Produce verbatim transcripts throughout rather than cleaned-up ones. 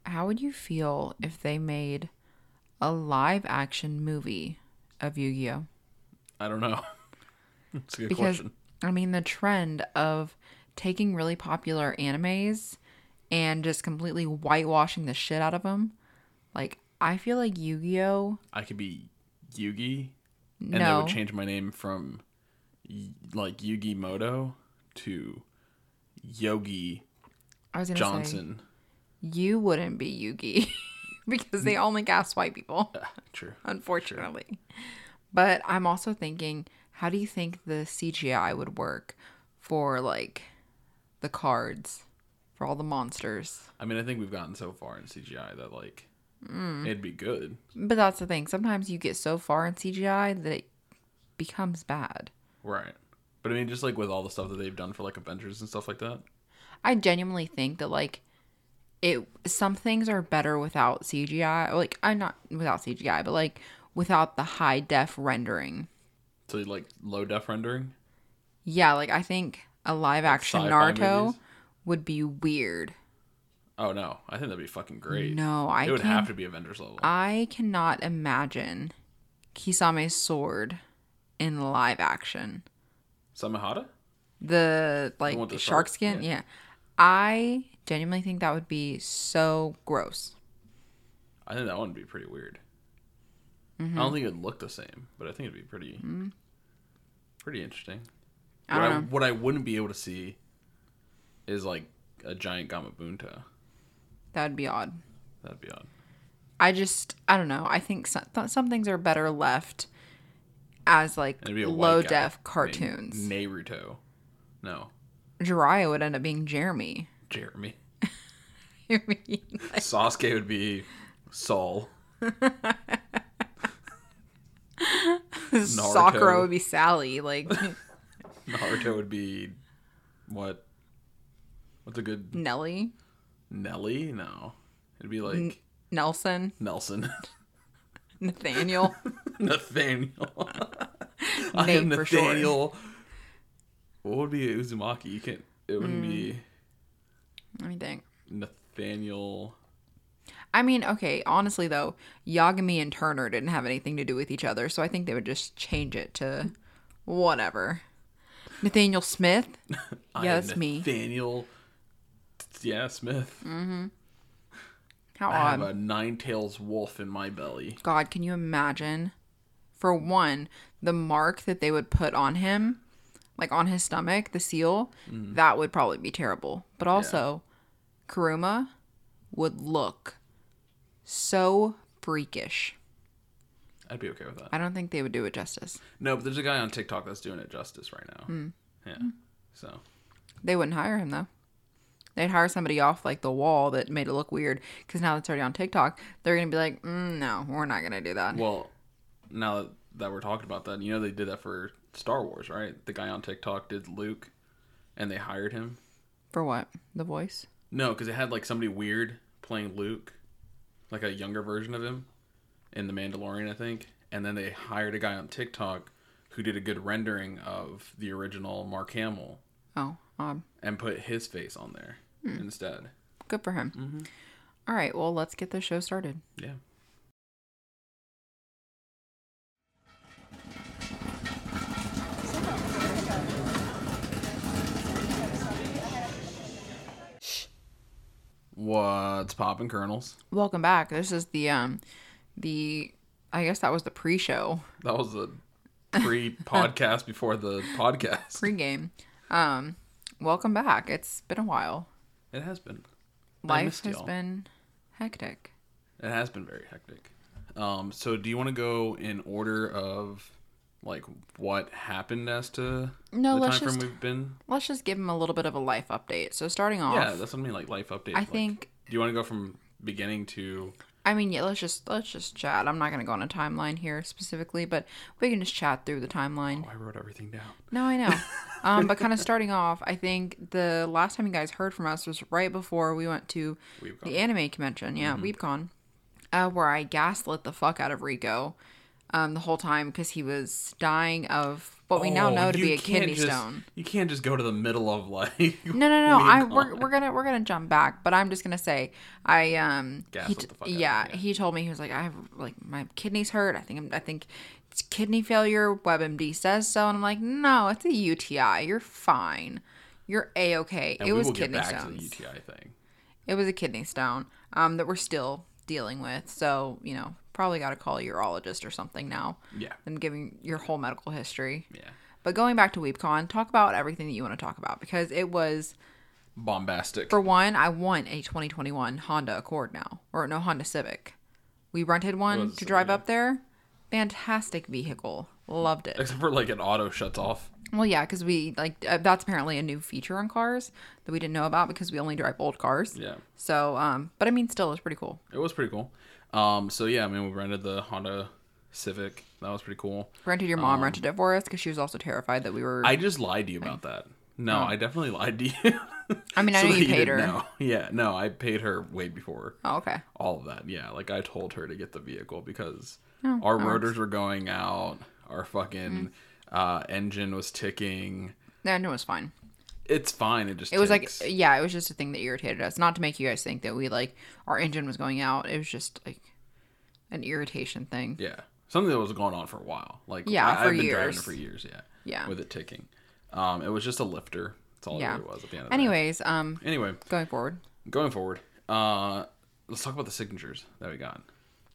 how would you feel if they made a live action movie of Yu-Gi-Oh? I don't know. That's a good Because, question. I mean, the trend of taking really popular animes and just completely whitewashing the shit out of them. Like, I feel like Yu-Gi-Oh! I could be Yugi, and No. they would change my name from y- like Yugi Moto to Yogi I was gonna Johnson. say, you wouldn't be Yugi because they only cast white people, Ah, true. unfortunately. But I'm also thinking, how do you think the C G I would work for, like, the cards, for all the monsters? I mean, I think we've gotten so far in C G I that like mm. it'd be good. But that's the thing. Sometimes you get so far in C G I that it becomes bad. Right. But I mean, just like with all the stuff that they've done for like Avengers and stuff like that. I genuinely think that, like, it some things are better without C G I. Like, I'm not without C G I, but like without the high def rendering. So like low def rendering. Yeah, like I think a live action Sci-fi Naruto movies? would be weird. Oh no, I think that'd be fucking great. No, I it would can- have to be Avengers level. I cannot imagine Kisame's sword in live action. Samehada? The like with the shark shark? skin, Yeah. yeah. I genuinely think that would be so gross. I think that one would be pretty weird. Mm-hmm. I don't think it'd look the same, but I think it'd be pretty, Mm-hmm. pretty interesting. I What don't I, know. what I wouldn't be able to see is like a giant Gamabunta. That would be odd. That'd be odd. I just, I don't know. I think some, th- some things are better left as like And it'd be a low white guy def named cartoons. Naruto. No, Jiraiya would end up being Jeremy. Jeremy. I mean, like, Sasuke would be Saul. Sakura would be Sally. Like Naruto would be what? What's a good Nelly, Nelly? No, it'd be like N- Nelson, Nelson. Nathaniel, Nathaniel. I Nate am for short. Nathaniel. What would be Uzumaki? You can't. It wouldn't be Let me think. Nathaniel. I mean, okay, honestly though, Yagami and Turner didn't have anything to do with each other, so I think they would just change it to whatever. Nathaniel Smith? I Yeah, am that's me. Nathaniel. Yeah, Smith. How I have odd. a nine tails wolf in my belly. God, can you imagine? For one, the mark that they would put on him, like on his stomach, the seal, that would probably be terrible. But also, Kuruma would look so freakish. I'd be okay with that. I don't think they would do it justice. No, but there's a guy on TikTok that's doing it justice right now. Hmm. Yeah. So They wouldn't hire him, though. They'd hire somebody off, like, the wall that made it look weird. Because now that's already on TikTok, they're going to be like, mm, no, we're not going to do that. well, now that, that we're talking about that, you know they did that for Star Wars, right? The guy on TikTok did Luke, and they hired him. For what? The voice? No, because it had like somebody weird playing Luke, like a younger version of him, in The Mandalorian, I think. And then they hired a guy on TikTok who did a good rendering of the original Mark Hamill Oh, odd. and put his face on there instead. Good for him. Mm-hmm. All right, well, let's get the show started. Yeah. What's poppin', Colonels? Welcome back. This is the, um, the, I guess that was the pre-show, That was the pre-podcast before the podcast. pre-game. Um, welcome back. It's been a while. It has been. I Life missed has y'all. been hectic. It has been very hectic. Um, so do you want to go in order of like what happened as to No, the let's time frame just- we've been? Let's just give him a little bit of a life update. So starting off, Yeah, that's what I mean, like life update. I like, think- Do you want to go from beginning to? I mean, yeah, let's just let's just chat. I'm not gonna go on a timeline here specifically, but we can just chat through the timeline. Oh, I wrote everything down. No, I know. um, but kind of starting off, I think the last time you guys heard from us was right before we went to We've the anime convention. Yeah, Mm-hmm. WeebCon, uh, where I gaslit the fuck out of Rico. um, the whole time because he was dying of what we now Oh, know to you be a can't kidney just- stone. You can't just go to the middle of like. No, no, no. I we're, Weed we're gonna we're gonna jump back, but I'm just gonna say I um Gaslit he the t- fuck out of yeah, him, yeah. he told me he was like I have like my kidneys hurt. I think I'm, I think it's kidney failure. WebMD says so, and I'm like no, it's a U T I. You're fine. You're a okay. And It we was will get kidney back to the stones. U T I thing. It was a kidney stone um that we're still dealing with. So you know probably got to call a urologist or something now. Yeah. And giving your whole medical history. Yeah. But going back to WeebCon, talk about everything that you want to talk about because it was. Bombastic. For one, I want a twenty twenty-one Honda Accord now. Or no, Honda Civic. We rented one was to a Civic, drive yeah. up there. Fantastic vehicle. Loved it. Except for like an auto shuts off. Well, yeah, because we, like, uh, that's apparently a new feature on cars that we didn't know about because we only drive old cars. Yeah. So, um, but I mean, still, it's pretty cool. It was pretty cool. Um, so yeah, I mean, we rented the Honda Civic. That was pretty cool. Granted, your mom rented it for us because she was also terrified that we were. Um, I just lied to you about that. No, I definitely lied to you. I mean, I So know that you paid didn't her. know. Yeah, no, I paid her way before Oh, okay. all of that. Yeah, like I told her to get the vehicle because Oh, our that rotors were going out. Our fucking uh, engine was ticking. No, no, it was fine. It's fine. It just It was like, ticks. yeah, it was just a thing that irritated us. Not to make you guys think that we, like, our engine was going out. It was just, like, an irritation thing. Yeah, something that was going on for a while. Like Yeah, I, for I've been driving years. it for years. Yeah, Yeah. with it ticking. Um, it was just a lifter. That's all Yeah. it really was at the end of the Anyways, um, day. Anyway, going forward, going forward, uh, let's talk about the signatures that we got.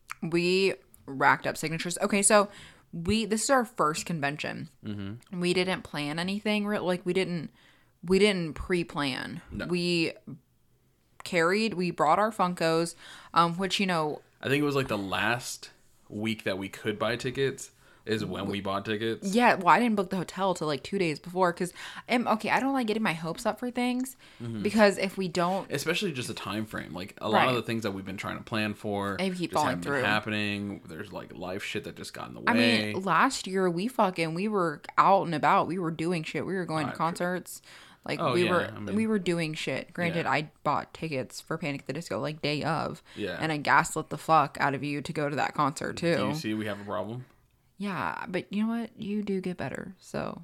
we racked up signatures. Okay, so we this is our first convention. Mm-hmm. We didn't plan anything. re- Like we didn't we didn't pre-plan. No. We carried. We brought our Funkos, um, which you know. I think it was like the last week that we could buy tickets is when we bought tickets. Yeah, well, I didn't book the hotel till like two days before because I'm okay. I don't like getting my hopes up for things because if we don't, Especially just a time frame. Like a lot of Right. the things that we've been trying to plan for They keep just falling haven't been through. happening. There's like life shit that just got in the way. I mean, last year we fucking we were out and about. We were doing shit. We were going Ah, to true. concerts. Like Oh, we yeah, were I mean- we were doing shit. Granted, Yeah. I bought tickets for Panic at the Disco like day of. Yeah. And I gaslit the fuck out of you to go to that concert too. Do you see we have a problem? Yeah, but you know what? You do get better. So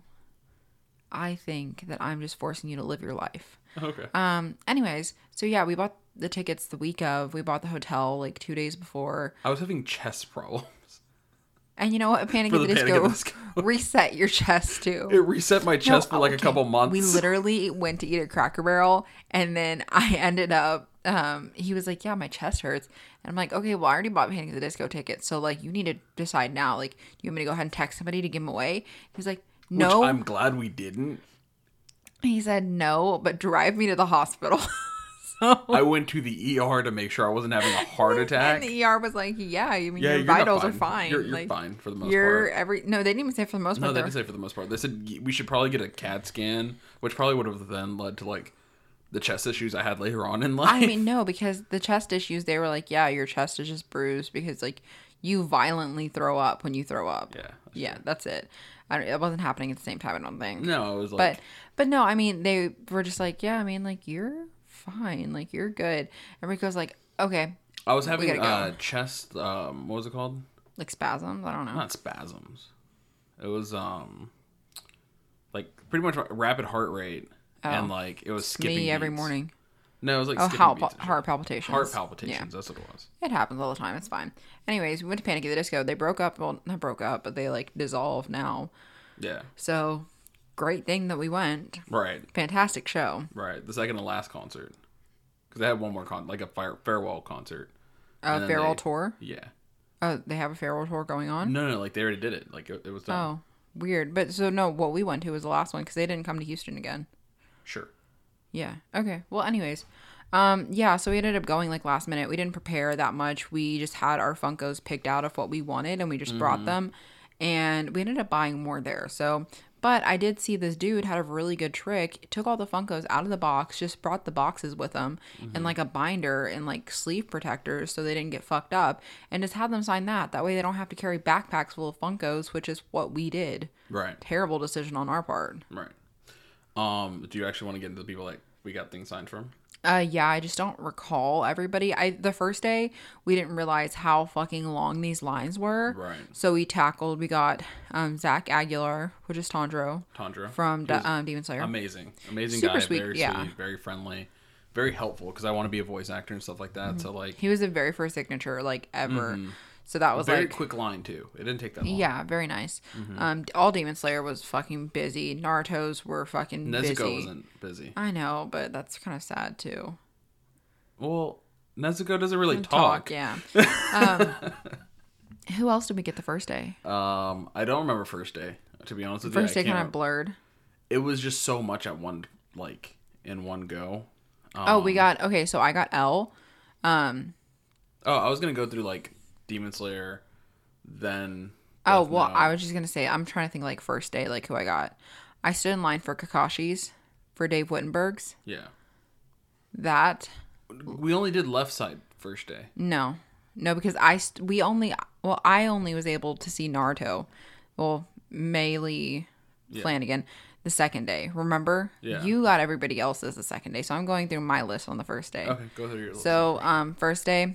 I think that I'm just forcing you to live your life. Okay. Um anyways, so yeah, we bought the tickets the week of. We bought the hotel like two days before. I was having chest problems. And you know what? Panic For at the, the Panic Disco, at the Disco. reset your chest too. It reset my chest No, for like a okay. couple months. We literally went to eat at Cracker Barrel, and then I ended up. Um, he was like, "Yeah, my chest hurts," and I'm like, "Okay, well, I already bought Panic at the Disco tickets, so like, you need to decide now. Like, you want me to go ahead and text somebody to give them away?" He was like, "No." Which I'm glad we didn't. He said, "No, but drive me to the hospital." so I went to the E R to make sure I wasn't having a heart attack. and the E R was like, "Yeah, I mean, Yeah, your you're not vitals fine. are fine. You're, you're like, fine for the most You're part. every no, they didn't even say for the most No, part. they they're- did say for the most part. They said we should probably get a CAT scan, which probably would have then led to like the chest issues I had later on in life. I mean, no, because the chest issues, they were like, yeah, your chest is just bruised because, like, you violently throw up when you throw up. Yeah, that's Yeah, that's it. I don't, it wasn't happening at the same time, I don't think. no, it was like But, but no, I mean, they were just like, yeah, I mean, like, you're fine. Like, you're good. And Rico's like, okay. I was having gotta go. uh, chest. Um, what was it called? Like, spasms? I don't know. Not spasms. It was um, like pretty much rapid heart rate, Oh. and like it was skipping Me every beats. morning. No, it was like Oh, skipping how, beats and shit. heart palpitations. Heart Yeah. palpitations. That's what it was. It happens all the time. It's fine. Anyways, we went to Panic at the Disco. They broke up. Well, not broke up, but they, like, dissolved now. Yeah. So, great thing that we went. Right. Fantastic show. Right. The second to last concert, because they had one more con, like a fire, farewell concert. A And then farewell they- tour. Yeah. Oh, they have a farewell tour going on? No, no, like they already did it. Like it, it was done. Oh, weird. But so, no, what we went to was the last one because they didn't come to Houston again. Sure. Yeah. Okay. Well, anyways. Um, yeah, so we ended up going like last minute. We didn't prepare that much. We just had our Funkos picked out of what we wanted and we just brought them. And we ended up buying more there. So, but I did see this dude had a really good trick. Took all the Funkos out of the box, just brought the boxes with him and like a binder and like sleeve protectors so they didn't get fucked up and just had them sign that. That way they don't have to carry backpacks full of Funkos, which is what we did. Right. Terrible decision on our part. Right. Um, do you actually want to get into the people that we got things signed from? Uh, yeah, I just don't recall everybody. I the first day we didn't realize how fucking long these lines were. Right. So we tackled. We got um Zach Aguilar, which is Tondro. Tondro from He was um, Demon Slayer. Amazing, amazing Super guy. sweet, Very yeah. sweet, very friendly, very helpful. Because I want to be a voice actor and stuff like that. Mm-hmm. So like, He was the very first signature like ever. Mm-hmm. So that was very like quick line too. It didn't take that long. yeah, very nice. Mm-hmm. Um, all Demon Slayer was fucking busy. Naruto's were fucking Nezuko busy. wasn't busy. I know, but that's kind of sad too. Well, Nezuko doesn't really talk. Talk, yeah. um, who else did we get the first day? Um, I don't remember first day. To be honest with First you, day I kind can't of blurred. It was just so much at one, like in one go. Um, Oh, we got okay. So I got L. Um. Oh, I was gonna go through like Demon Slayer, then. Oh Death well, Note. I was just gonna say I'm trying to think like first day, like who I got. I stood in line for Kakashi's, for Dave Wittenberg's. Yeah. That We only did left side first day. no, no, because I st- we only well I only was able to see Naruto, well Meili Yeah. Flanagan the second day. Remember? Yeah. You got everybody else's the second day, so I'm going through my list on the first day. Okay, go through your list. So, um, first day,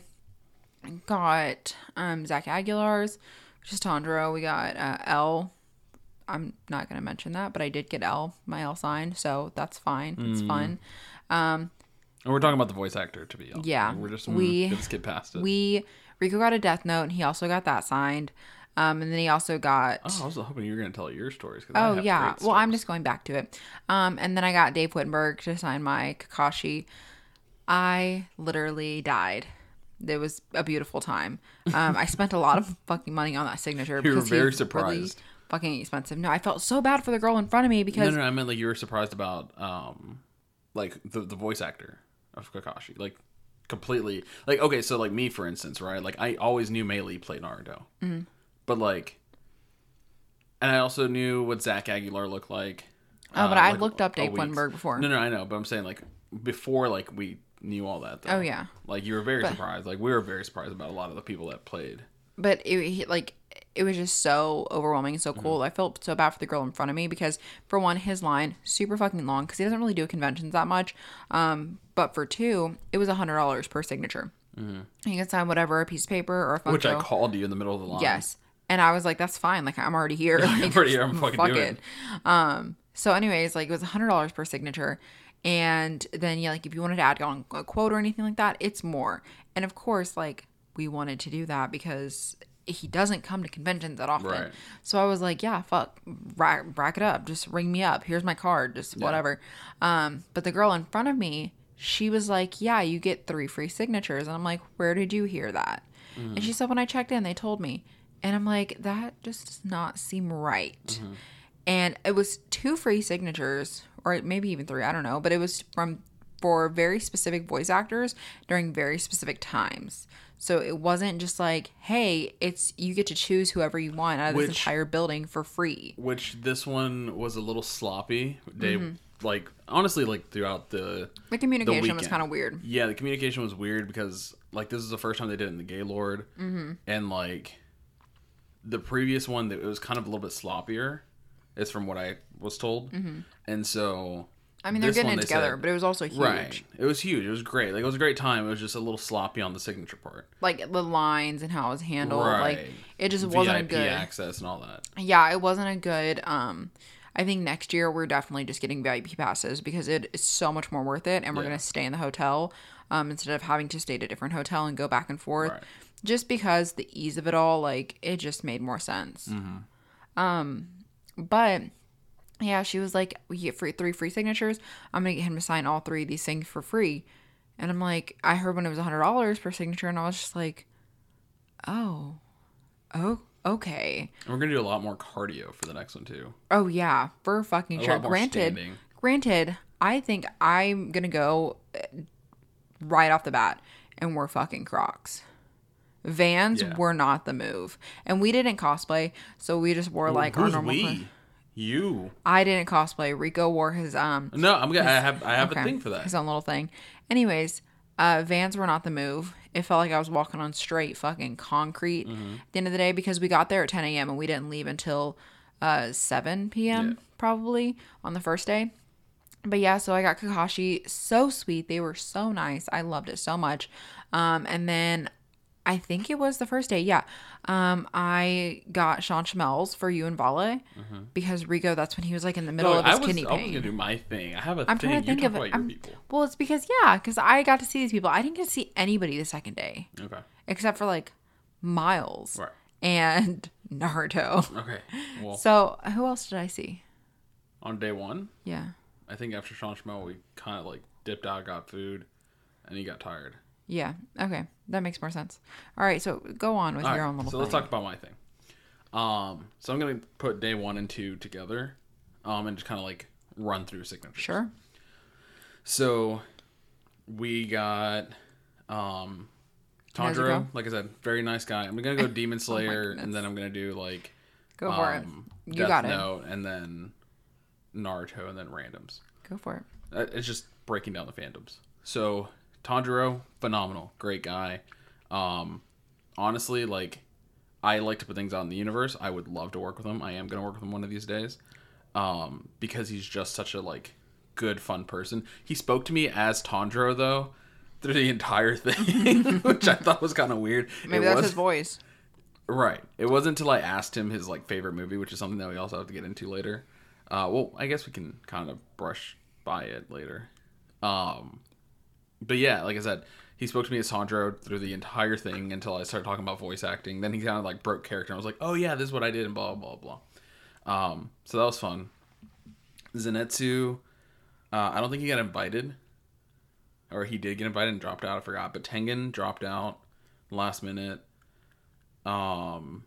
got um Zach Aguilar's, which is Tondro. We got uh, L. I'm not gonna mention that, but I did get L, my L sign, so that's fine. It's Mm. fun. Um, and we're talking about the voice actor, to be honest. Yeah, We're just we- we skip past it. we Rico got a Death Note, and he also got that signed. Um, and then he also got. oh, I was hoping you were gonna tell your stories. 'Cause Oh I have yeah. great Well, I'm stories. just going back to it. Um, and then I got Dave Wittenberg to sign my Kakashi. I literally died. It was a beautiful time. Um, I spent a lot of fucking money on that signature. You were because very he's surprised. Really fucking expensive. No, I felt so bad for the girl in front of me No, because no, no, I meant like you were surprised about, um, like the the voice actor of Kakashi, like completely. Like okay, so like me for instance, right? Like I always knew Meili played Naruto, mm-hmm. but like, and I also knew what Zach Aguilar looked like. Oh, but uh, I like, looked up a Dave week. Wittenberg before. No, no, I know, but I'm saying like before, like we knew all that. Though. Oh, yeah. Like you were very But- surprised. Like we were very surprised about a lot of the people that played. But it he- like it was just so overwhelming and so Mm-hmm. cool. I felt so bad for the girl in front of me because for one, his line super fucking long because he doesn't really do conventions that much. Um, but for two, it was a hundred dollars per signature. Mm-hmm. You can sign whatever, a piece of paper or a Funko. Which I called you in the middle of the line. Yes. And I was like, that's fine. Like, I'm already here. Like, I'm already here. I'm fucking fuck doing it. Um, so anyways, like, it was one hundred dollars per signature. And then, yeah, like, if you wanted to add on a quote or anything like that, it's more. And of course, like, we wanted to do that because he doesn't come to conventions that often. Right. So I was like, yeah, fuck, rack, rack it up. Just ring me up. Here's my card. Just whatever. Um, but the girl in front of me, she was like, yeah, you get three free signatures. And I'm like, where did you hear that? Mm-hmm. And she said, when I checked in, they told me. And I'm like, that just does not seem right. Mm-hmm. And it was two free signatures, or maybe even three, I don't know. But it was from for very specific voice actors during very specific times. So it wasn't just like, hey, it's you get to choose whoever you want out of Which- this entire building for free. Which this one was a little sloppy. They Mm-hmm. like honestly like throughout the The communication was weekend. kind of weird. Yeah, the communication was weird because like this is the first time they did it in the Gaylord, mm-hmm. and like the previous one, it was kind of a little bit sloppier. Is from what I was told, mm-hmm. and so I mean, they're this getting one it they together, said- but it was also huge. right. It was huge. It was great. Like it was a great time. It was just a little sloppy on the signature part. Like the lines and how it was handled. Right. Like it just wasn't a V I P good access and all that. Yeah, it wasn't a good um I think next year we're definitely just getting V I P passes because it is so much more worth it and we're Yeah. going to stay in the hotel um instead of having to stay at a different hotel and go back and forth. Right. Just because the ease of it all, like it just made more sense. Mm-hmm. Um but yeah, she was like, we get free three free signatures. I'm going to get him to sign all three of these things for free. And I'm like, I heard when it was one hundred dollars per signature and I was just like, "Oh. Oh, okay." And we're gonna do a lot more cardio for the next one too. Oh yeah, for fucking A sure. lot more Granted, standing. granted, I think I'm gonna go uh, right off the bat and wear fucking Crocs. Vans Yeah. were not the move, and we didn't cosplay, so we just wore like our Who's normal. we? clothes. You? I didn't cosplay. Rico wore his um. No, I'm gonna. I have. I have okay, a thing for that. His own little thing. Anyways, uh, Vans were not the move. It felt like I was walking on straight fucking concrete Mm-hmm. at the end of the day because we got there at ten a.m. and we didn't leave until uh seven p.m. Yeah. probably on the first day. But yeah, so I got Kakashi. So sweet. They were so nice. I loved it so much. Um, and then I think it was the first day. Yeah. Um, I got Sean Schmelz for you and Vale Mm-hmm. because Rico, that's when he was like in the middle No, of his I was, kidney I was pain. gonna do my thing. I have a I'm thing. trying to think you of talk it. about your I'm- people. Well, it's because, yeah, because I got to see these people. I didn't get to see anybody the second day Okay. except for like Miles Right. and Naruto. Okay. Well, So who else did I see? on day one, Yeah. I think after Sean Schmel, we kind of like dipped out, got food, and he got tired. Yeah. Okay. That makes more sense. All right. So go on with All your right, own little so thing. let's talk about my thing. Um, so I'm gonna put day one and two together, um, and just kind of like run through signatures. Sure. So we got um Tanjiro, Nezuko. like I said, very nice guy. I'm gonna go Demon Slayer, goodness. and then I'm gonna do like Go for um, it. You Death got it. Note, and then Naruto, and then randoms. Go for it. Uh, It's just breaking down the fandoms. So Tanjiro, phenomenal, great guy. Um, honestly, like I like to put things out in the universe. I would love to work with him. I am gonna work with him one of these days, um, because he's just such a like good, fun person. He spoke to me as Tanjiro though through the entire thing, which I thought was kind of weird. Maybe It that's was, his voice. Right. It wasn't until I asked him his like favorite movie, which is something that we also have to get into later. Uh, well, I guess we can kind of brush by it later. Um, but yeah, like I said, he spoke to me as Sandro through the entire thing until I started talking about voice acting. Then he kind of like broke character. I was like, oh yeah, this is what I did, and blah blah blah. Um, so that was fun. Zenitsu, uh, I don't think he got invited, or he did get invited and dropped out. I forgot. But Tengen dropped out last minute. Um,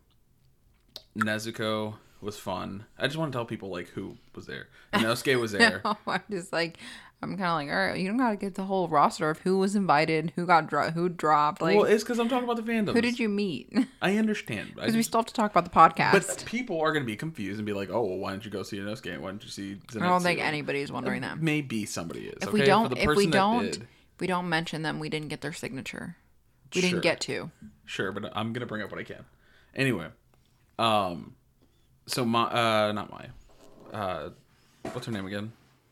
Nezuko was fun. I just want to tell people like who was there. Inosuke was there. No, I'm just like, I'm kind of like, all right, you don't got to get the whole roster of who was invited, who got dro- who dropped. Like, Well, it's because I'm talking about the fandoms. who did you meet? I understand. I Because we just, still have to talk about the podcast. but people are going to be confused and be like, "Oh, well, why didn't you go see Inosuke? Why didn't you see Zenitsu?" I don't think anybody's wondering that. Maybe somebody is. If okay? we don't, For the if we person that don't, did, if we don't mention them, we didn't get their signature. We Sure. didn't get to. Sure, but I'm gonna bring up what I can. Anyway, um, so my uh, not my, uh, what's her name again?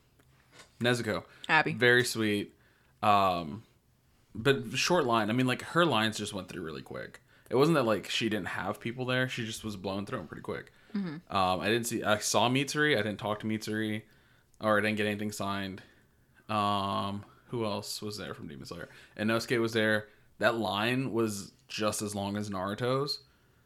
Nezuko. Abby. Very sweet. Um, but short line. I mean, like her lines just went through really quick. It wasn't that like she didn't have people there. She just was blowing through them pretty quick. Mm-hmm. Um, I didn't see. I saw Mitsuri. I didn't talk to Mitsuri, or I didn't get anything signed. Um, who else was there from Demon Slayer? And Inosuke was there. That line was just as long as Naruto's.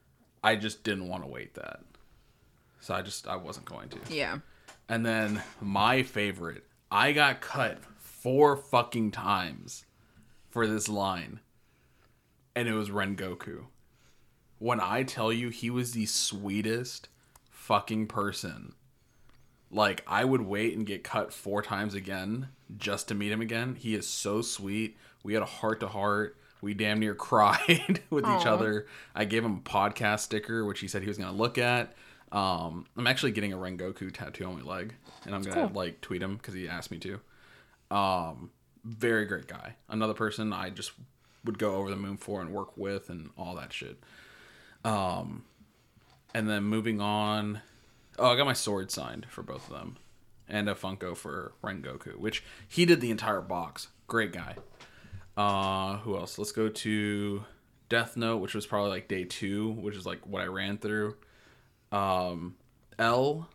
I just didn't want to wait that. So I just, I wasn't going to. Yeah. And then my favorite, I got cut four fucking times for this line. And it was Rengoku. When I tell you he was the sweetest fucking person. Like, I would wait and get cut four times again just to meet him again. He is so sweet. We had a heart to heart. We damn near cried with Aww. each other. I gave him a podcast sticker, which he said he was going to look at. Um, I'm actually getting a Rengoku tattoo on my leg, and I'm going to cool. like tweet him because he asked me to. Um, very great guy. Another person I just would go over the moon for and work with and all that shit. Um, and then moving on. Oh, I got my sword signed for both of them. And a Funko for Rengoku, which he did the entire box. Great guy. Uh, who else? Let's go to Death Note, which was probably like day two, which is like what I ran through. Um, L.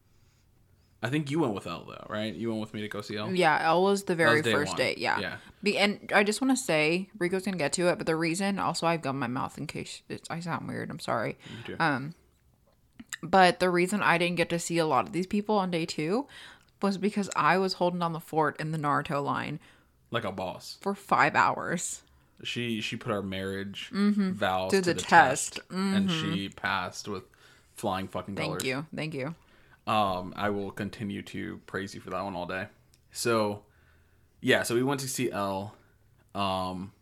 I think you went with L though, right? You went with me to go see L? Yeah, L was the very was day first one. date. Yeah. Yeah. Be, and I just want to say, Rico's going to get to it, but the reason, also, I've gum my mouth in case it's, I sound weird. I'm sorry. Me too. Um, but the reason I didn't get to see a lot of these people on day two was because I was holding down the fort in the Naruto line Like a boss. for five hours. She she put our marriage Mm-hmm. vows To to, the the, test. test, and she passed with flying fucking Thank colors. you. Thank you. Um, I will continue to praise you for that one all day. So, yeah, so we went to see L. Um,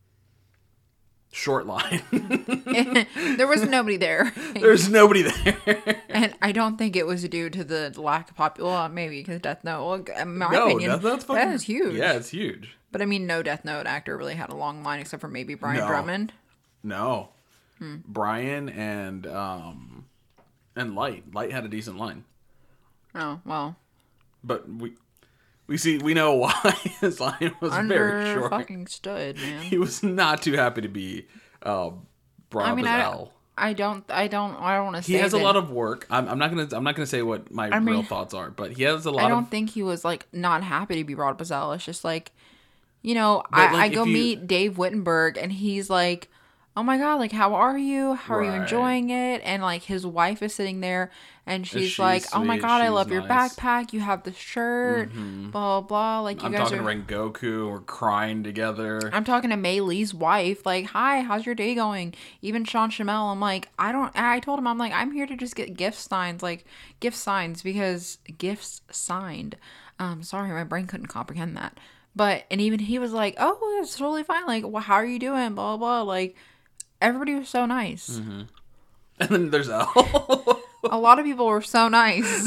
short line. There was nobody there. There's nobody there. And I don't think it was due to the lack of popular. Well, maybe because Death Note. Well, in my no, opinion, that, that's fucking, that is huge. Yeah, it's huge. But I mean, no Death Note actor really had a long line except for maybe Brian No. Drummond. No. Hmm. Brian and um and Light. Light had a decent line. Oh, well. But we We see, we know why his line was very Under short. fucking stood, man. He was not too happy to be uh, brought I up mean, as I, L. I don't, I don't, I don't want to say He has that, a lot of work. I'm, I'm not gonna, I'm not gonna say what my I mean, real thoughts are, but he has a lot I don't of. think he was like not happy to be brought up as L. It's just like, you know, But, I, like, I go if you- meet Dave Wittenberg and he's like, oh my god, like how are you? How are you Right. enjoying it? And like his wife is sitting there and she's she's like, oh my sweet, god, I she's love your nice. backpack. You have the shirt, blah blah blah. Like you I'm guys talking are. to Rengoku. We're crying together. I'm talking to Mei Lee's wife, like, hi, how's your day going? Even Sean Shamel, I'm like, I don't, I told him, I'm like, I'm here to just get gift signs, like, gift signs, because gifts signed. Um, sorry, my brain couldn't comprehend that. But, and even he was like, oh, it's totally fine. Like, well, how are you doing? Blah, blah, blah. Like, everybody was so nice. Mm-hmm. And then there's L. A lot of people were so nice.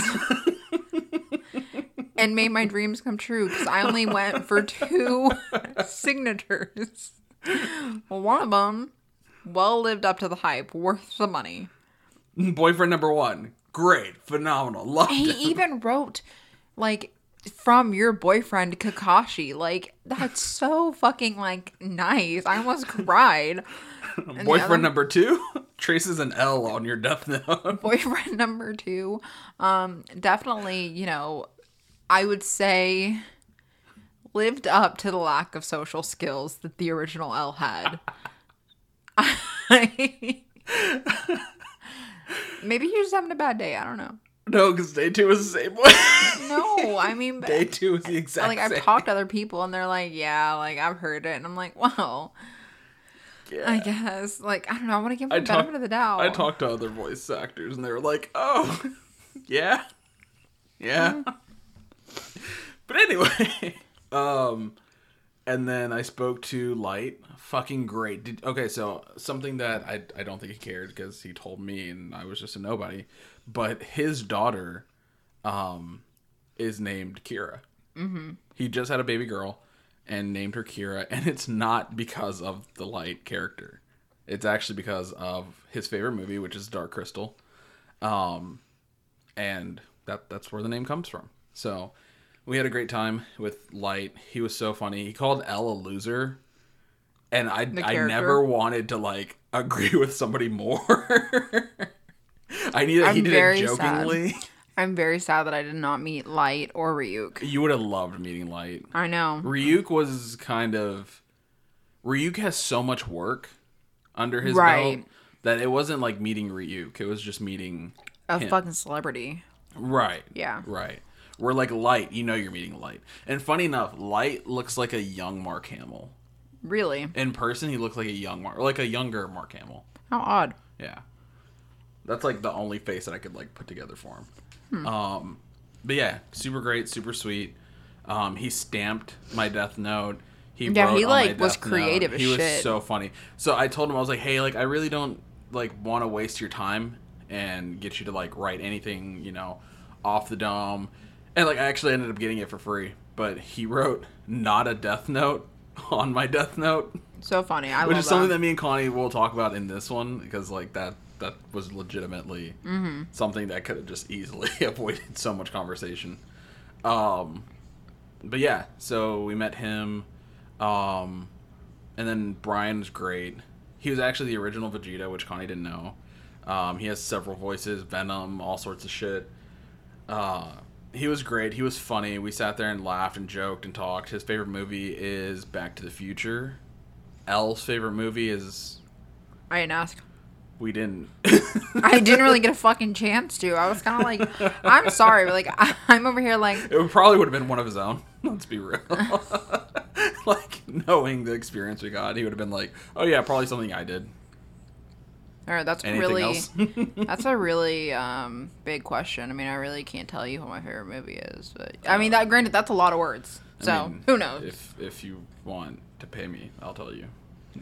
And made my dreams come true because I only went for two signatures. Well, one of them well lived up to the hype, worth the money. Boyfriend number one. Great. Phenomenal. Loved He it. even wrote, like, from your boyfriend, Kakashi. Like, that's so fucking, like, nice. I almost cried. And the Boyfriend other- number two traces an L on your death note. Boyfriend number two. Um, definitely, you know, I would say lived up to the lack of social skills that the original L had. Maybe he was just having a bad day. I don't know. No, because day two was the same way. No, I mean, Day two was the exact like I've same. talked to other people and they're like, yeah, like I've heard it, and I'm like, well, Yeah. I guess, like I don't know, I want to give I them the talk- benefit of the doubt. I talked to other voice actors and they were like, oh, yeah. Yeah. But anyway, um, and then I spoke to Light. Fucking great. Did, okay, so something that I, I don't think he cared because he told me and I was just a nobody. But his daughter um, is named Kira. Mm-hmm. He just had a baby girl and named her Kira. And it's not because of the Light character. It's actually because of his favorite movie, which is Dark Crystal. Um, and that that's where the name comes from. So we had a great time with Light. He was so funny. He called Elle a loser. And I The I character. never wanted to, like, agree with somebody more. I knew that he I'm did very it jokingly. I'm very sad that I did not meet Light or Ryuk. You would have loved meeting Light. I know. Ryuk was kind of... Ryuk has so much work under his Right. belt that it wasn't like meeting Ryuk. It was just meeting A him. fucking celebrity. Right. Yeah. Right. We're like Light. You know you're meeting Light. And funny enough, Light looks like a young Mark Hamill. Really? In person, he looks like a young Mark... Like a younger Mark Hamill. How odd. Yeah. That's like the only face that I could like put together for him. Hmm. Um, but yeah, super great, super sweet. Um, he stamped my death note. He Yeah, wrote he, on my like, was death note. creative as He was shit. so funny. So I told him, I was like, hey, like I really don't like want to waste your time and get you to like write anything, you know, off the dome. And like I actually ended up getting it for free. But he wrote not a death note on my death note. So funny. I Which love is something that. that me and Connie will talk about in this one because like that that was legitimately Mm-hmm. something that could have just easily avoided so much conversation. Um, but yeah, so we met him, um, and then Brian was great. He was actually the original Vegeta, which Connie didn't know. Um, he has several voices, Venom, all sorts of shit. Uh, he was great. He was funny. We sat there and laughed and joked and talked. His favorite movie is Back to the Future. Elle's favorite movie is... I didn't ask. We didn't. I didn't really get a fucking chance to. I was kind of like, I'm sorry, but like I, I'm over here like, It probably would have been one of his own. Let's be real. Like, knowing the experience we got, he would have been like, oh yeah, probably something I did. all right, that's Anything really, else? that's a really um, big question. I mean, I really can't tell you what my favorite movie is, but I mean, that granted, that's a lot of words. So I mean, who knows? If if you want to pay me, I'll tell you.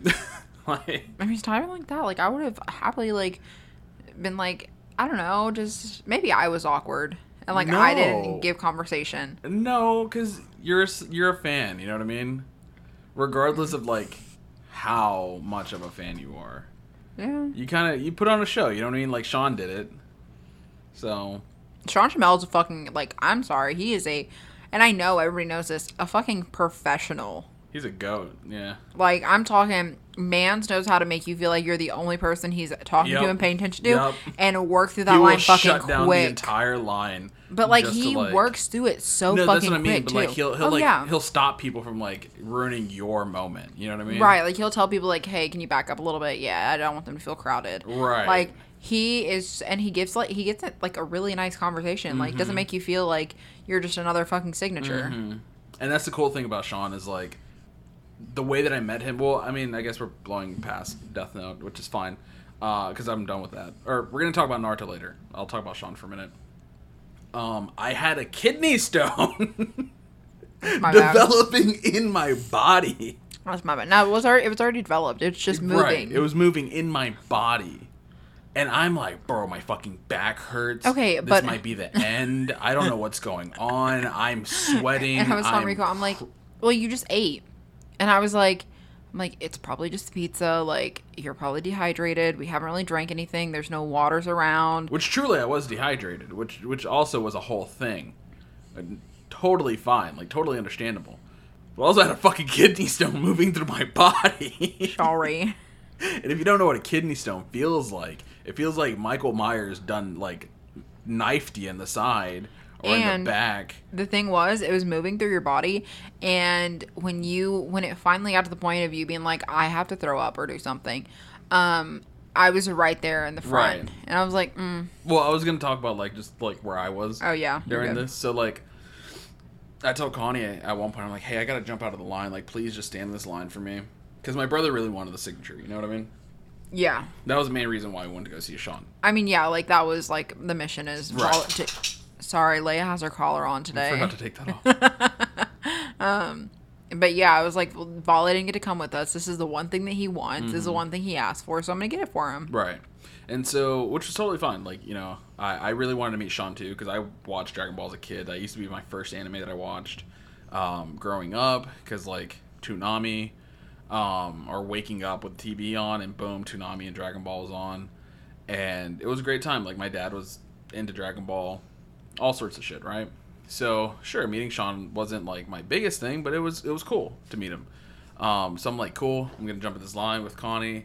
Like, I mean, it's not even like that. Like, I would have happily like been like, I don't know, just maybe I was awkward and like I No. didn't give conversation. no, because you're a s- you're a fan. You know what I mean? Regardless of like how much of a fan you are, Yeah, you kind of you put on a show. You know what I mean? Like Sean did it. So Sean Shamel is a fucking like. I'm sorry, he is a and I know everybody knows this, a fucking professional. He's a goat, yeah. Like, I'm talking, Mans knows how to make you feel like you're the only person he's talking Yep. to and paying attention to, Yep. and work through that He line will fucking shut down quick. the entire line. But, like, just he to, like, works through it so no, fucking that's what I mean. quick, But too. like he'll he'll oh, like yeah. he'll stop people from like ruining your moment. You know what I mean? Right, like, he'll tell people, like, hey, can you back up a little bit? Yeah, I don't want them to feel crowded. Right. Like, he is, and he gives, like, he gets, like, a really nice conversation. Like, Mm-hmm. doesn't make you feel like you're just another fucking signature. Mm-hmm. And that's the cool thing about Sean is like the way that I met him. Well, I mean, I guess we're blowing past Death Note, which is fine because I'm done with that. Or we're gonna talk about Naruto later. I'll talk about Sean for a minute. Um, I had a kidney stone My bad. developing in my body. That's my bad. No, it was already, it was already developed. It's just moving. Right, it was moving in my body. And I'm like, bro, my fucking back hurts. Okay, this but- might be the end. I don't know what's going on. I'm sweating. And I was telling I'm Rico, I'm like, well, you just ate. And I was like, I'm like, it's probably just pizza. Like, you're probably dehydrated. We haven't really drank anything. There's no waters around. Which truly I was dehydrated, which which also was a whole thing. And totally fine, like totally understandable. But I also had a fucking kidney stone moving through my body. Sorry. And if you don't know what a kidney stone feels like, it feels like Michael Myers done like knifed you in the side or in And the back. The thing was, it was moving through your body. And when you, when it finally got to the point of you being like, I have to throw up or do something, um, I was right there in the front. Right. And I was like, mm, Well, I was gonna talk about like just like where I was. oh yeah. you're during good. this. So like, I told Connie at one point, I'm like, hey, I gotta jump out of the line. Like, please just stand in this line for me, because my brother really wanted the signature. You know what I mean? Yeah. That was the main reason why I wanted to go see Sean. I mean, yeah, like that was like the mission is. Right. vol- to- Sorry, Leia has her collar on today. I forgot to take that off. But yeah, I was like, well, Volley didn't get to come with us. This is the one thing that he wants. This is Mm-hmm. the one thing he asked for, so I'm gonna get it for him. Right. And so, which was totally fine. Like, you know, I, I really wanted to meet Sean too, because I watched Dragon Ball as a kid. That used to be my first anime that I watched um, growing up, because like Toonami, um, or waking up with T V on, and boom, Toonami and Dragon Ball was on, and it was a great time. Like, my dad was into Dragon Ball, all sorts of shit, right? So sure, meeting Sean wasn't like my biggest thing, but it was it was cool to meet him. Um, so I'm like, cool, I'm gonna jump in this line with Connie.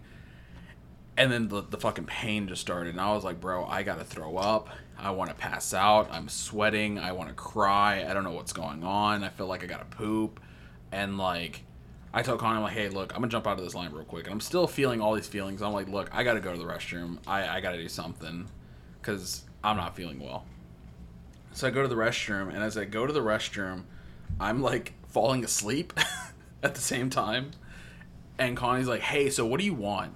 And then the, the fucking pain just started. And I was like, bro, I gotta throw up. I want to pass out. I'm sweating. I want to cry. I don't know what's going on. I feel like I gotta poop. And like, I told Connie, I'm like, hey, look, I'm gonna jump out of this line real quick. And I'm still feeling all these feelings. I'm like, look, I gotta go to the restroom. I, I gotta do something. Because I'm not feeling well. So I go to the restroom. And as I go to the restroom, I'm like falling asleep at the same time. And Connie's like, hey, so what do you want?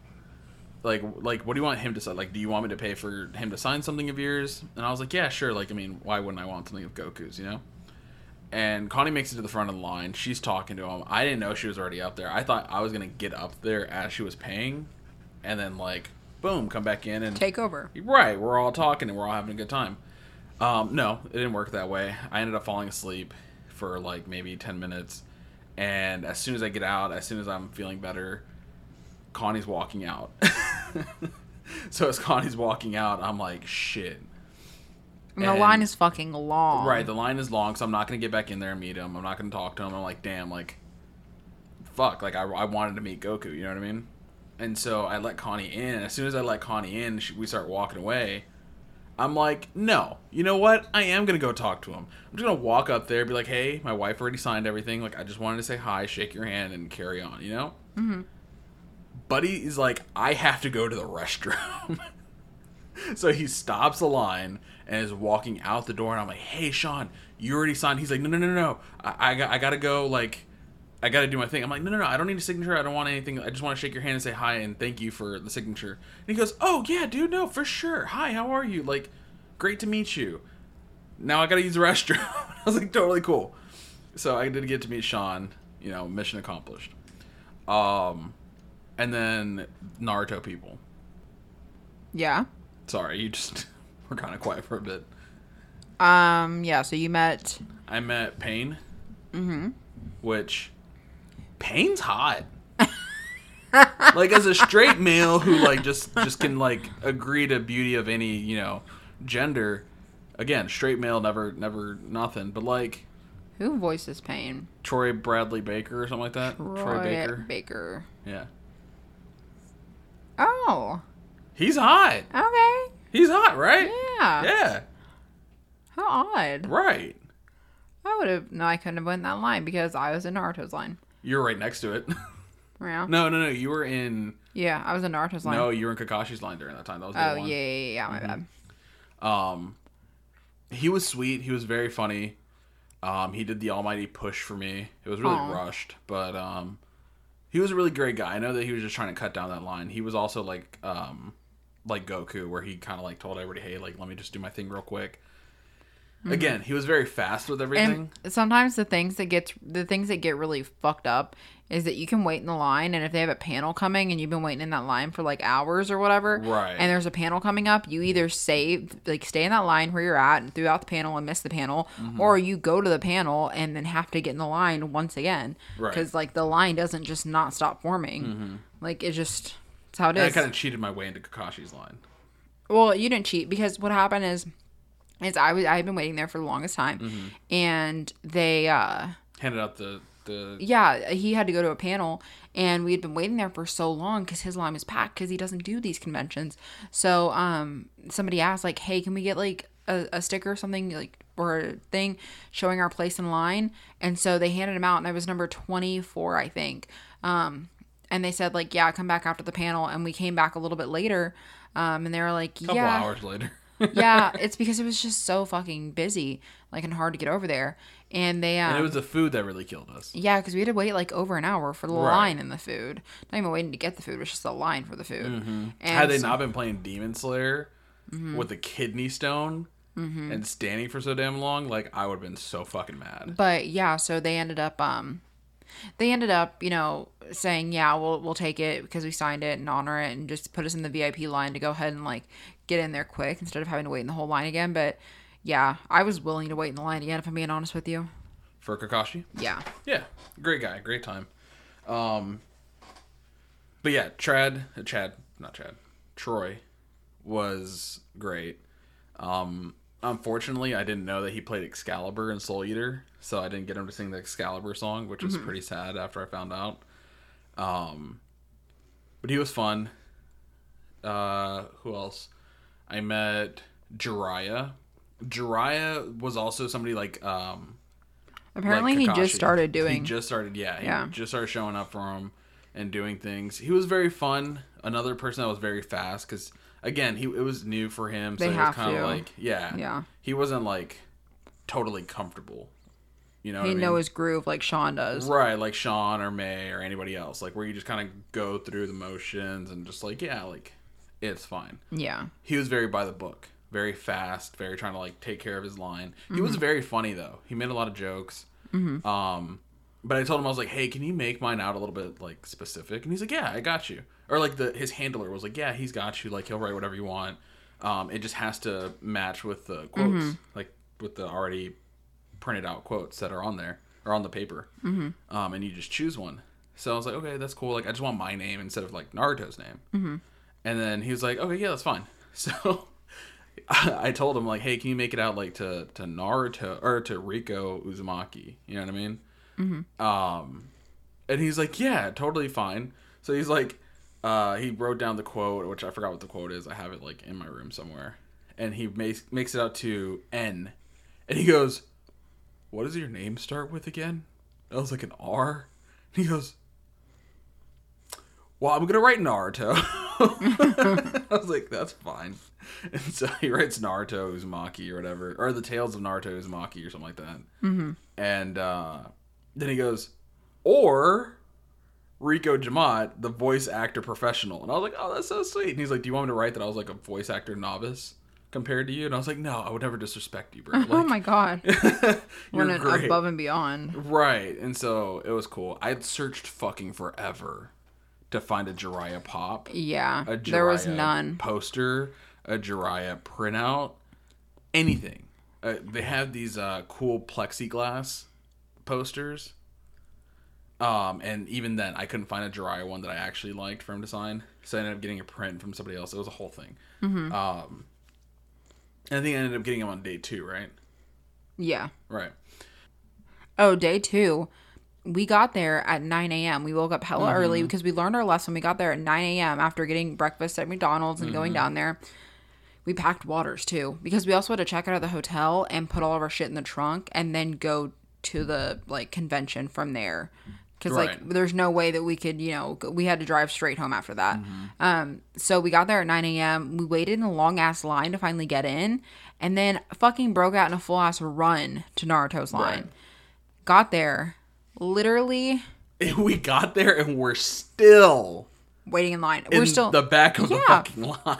Like, like, what do you want him to say? Like, do you want me to pay for him to sign something of yours? And I was like, yeah, sure. Like, I mean, why wouldn't I want something of Goku's, you know? And Connie makes it to the front of the line. She's talking to him. I didn't know she was already up there. I thought I was going to get up there as she was paying. And then, like, boom, come back in and... Take over. Right, we're all talking and we're all having a good time. Um, no, it didn't work that way. I ended up falling asleep for, like, maybe ten minutes. And as soon as I get out, as soon as I'm feeling better... Connie's walking out. So as Connie's walking out, I'm like, shit. I mean, the And- line is fucking long. Right, the line is long, so I'm not going to get back in there and meet him. I'm not going to talk to him. I'm like, damn, like, fuck. Like, I, I wanted to meet Goku, you know what I mean? And so I let Connie in, and as soon as I let Connie in, she, we start walking away. I'm like, no. You know what? I am going to go talk to him. I'm just going to walk up there, be like, hey, my wife already signed everything. Like, I just wanted to say hi, shake your hand, and carry on, you know? Mm-hmm. Buddy is like, I have to go to the restroom. So he stops the line and is walking out the door, and I'm like, hey, Sean, you already signed. He's like, no, no, no, no. I, I, got, I gotta go, like, I gotta do my thing. I'm like, no, no, no, I don't need a signature. I don't want anything. I just want to shake your hand and say hi and thank you for the signature. And he goes, oh, yeah, dude, no, for sure. Hi, how are you? Like, great to meet you. Now I gotta use the restroom. I was like, totally cool. So I did get to meet Sean, you know, mission accomplished. Um... And then Naruto people. Yeah. Sorry, you just were kind of quiet for a bit. Um. Yeah. So you met. I met Pain. Mm-hmm. Which, Pain's hot. Like, as a straight male who like just just can like agree to beauty of any, you know, gender. Again, straight male, never never nothing. But like, Who voices Pain? Troy Bradley Baker or something like that. Troy, Troy Baker. Baker. Yeah. Oh. He's hot. Okay. He's hot, right? Yeah. Yeah. How odd. Right. I would have. No, I couldn't have went in that line because I was in Naruto's line. You were right next to it. Yeah. No, no, no. You were in. Yeah, I was in Naruto's line. No, you were in Kakashi's line during that time. That was day Oh, one. yeah, yeah, yeah. My Mm-hmm. bad. Um, he was sweet. He was very funny. Um, he did the almighty push for me. It was really Aw. rushed, but um, he was a really great guy. I know that he was just trying to cut down that line. He was also like um, like Goku, where he kind of like told everybody, "Hey, like let me just do my thing real quick." Mm-hmm. Again, he was very fast with everything. And sometimes the things that gets the things that get really fucked up is that you can wait in the line, and if they have a panel coming and you've been waiting in that line for like hours or whatever, Right. and there's a panel coming up, you either save like stay in that line where you're at and throughout the panel and miss the panel, mm-hmm. or you go to the panel and then have to get in the line once again, Right. because like the line doesn't just not stop forming, mm-hmm. like it just it's how it And is. I kind of cheated my way into Kakashi's line. Well, you didn't cheat because what happened is, is I was I had been waiting there for the longest time, Mm-hmm. and they uh Handed out the the. yeah he had to go to a panel, and we had been waiting there for so long because his line was packed because he doesn't do these conventions. So um somebody asked like, hey, can we get like a, a sticker or something like or a thing showing our place in line? And so they handed him out, and I was number twenty-four, I think. Um and they said like, yeah, come back after the panel, and we came back a little bit later. Um, and they were like, Couple yeah. hours later. Yeah, it's because it was just so fucking busy, like, and hard to get over there. And they, um, And it was the food that really killed us. yeah, because we had to wait like over an hour for the Right. line in the food. Not even waiting to get the food; it was just the line for the food. Mm-hmm. And Had they so- not been playing Demon Slayer Mm-hmm. with the kidney stone and standing for so damn long, like I would have been so fucking mad. But yeah, so they ended up, um, they ended up, you know, saying, yeah, we'll we'll take it because we signed it and honor it, and just put us in the V I P line to go ahead and like get in there quick instead of having to wait in the whole line again. But yeah, I was willing to wait in the line again if I'm being honest with you. For Kakashi? Yeah. Yeah. Great guy. Great time. Um, but yeah, Trad, uh, Chad, not Chad, Troy was great. Um, unfortunately, I didn't know that he played Excalibur in Soul Eater, so I didn't get him to sing the Excalibur song, which was Mm-hmm. pretty sad after I found out. Um, but he was fun. Uh, who else? I met Jiraiya. Jiraiya was also somebody like, um, Apparently, like he Kakashi. just started doing. He just started, yeah. He Yeah. just started showing up for him and doing things. He was very fun. Another person that was very fast because, again, he it was new for him. So They he was have kind of to. like, yeah, Yeah. He wasn't like totally comfortable. You know, He what I mean? know his groove like Sean does. Right, like Sean or May or anybody else, like where you just kind of go through the motions and just like, yeah, like it's fine. Yeah. He was very by the book, very fast, very trying to like take care of his line. He Mm-hmm. was very funny though. He made a lot of jokes. Mm-hmm. Um, but I told him, I was like, hey, can you make mine out a little bit like specific? And he's like, yeah, I got you. Or like the his handler was like, yeah, he's got you. Like he'll write whatever you want. Um, it just has to match with the quotes, Mm-hmm. like with the already printed out quotes that are on there or on the paper. Mm-hmm. Um, and you just choose one. So I was like, okay, that's cool. Like I just want my name instead of like Naruto's name. Mm-hmm. And then he was like, okay, yeah, that's fine. So I told him like, hey, can you make it out like to, to Naruto or to Riko Uzumaki? You know what I mean? Mm-hmm. Um, and he's like, yeah, totally fine. So he's like, uh, he wrote down the quote, which I forgot what the quote is. I have it like in my room somewhere. And he makes makes it out to N. And he goes, what does your name start with again? I was like, an R? And he goes, well, I'm going to write Naruto. I was like, that's fine. And so he writes Naruto Uzumaki or whatever, or the Tales of Naruto Uzumaki or something like that. Mm-hmm. And uh, then he goes, or Riko Jamat, the voice actor professional. And I was like, oh, that's so sweet. And he's like, do you want me to write that I was like a voice actor novice compared to you? And I was like, no, I would never disrespect you, bro. Like, Oh my god. you're Went great. above and beyond. Right. And so it was cool. I'd searched fucking forever to find a Jiraiya pop. Yeah. A Jiraiya There was none. poster, a Jiraiya printout, anything. Uh, they have these uh, cool plexiglass posters. Um, and even then, I couldn't find a Jiraiya one that I actually liked for him to sign. So I ended up getting a print from somebody else. It was a whole thing. Mm-hmm. Um, and I think I ended up getting him on day two, right? Yeah. Right. Oh, day two. We got there at nine a.m. We woke up hella Mm-hmm. early because we learned our lesson. We got there at nine a.m. after getting breakfast at McDonald's and Mm-hmm. going down there. We packed waters too because we also had to check out of the hotel and put all of our shit in the trunk and then go to the like convention from there. Because like Right. there's no way that we could, you know, go- we had to drive straight home after that. Mm-hmm. Um, so we got there at nine a.m. We waited in a long ass line to finally get in, and then fucking broke out in a full ass run to Naruto's line. Right. Got there, literally We got there and we're still waiting in line. in We're still the back of the Yeah. fucking line.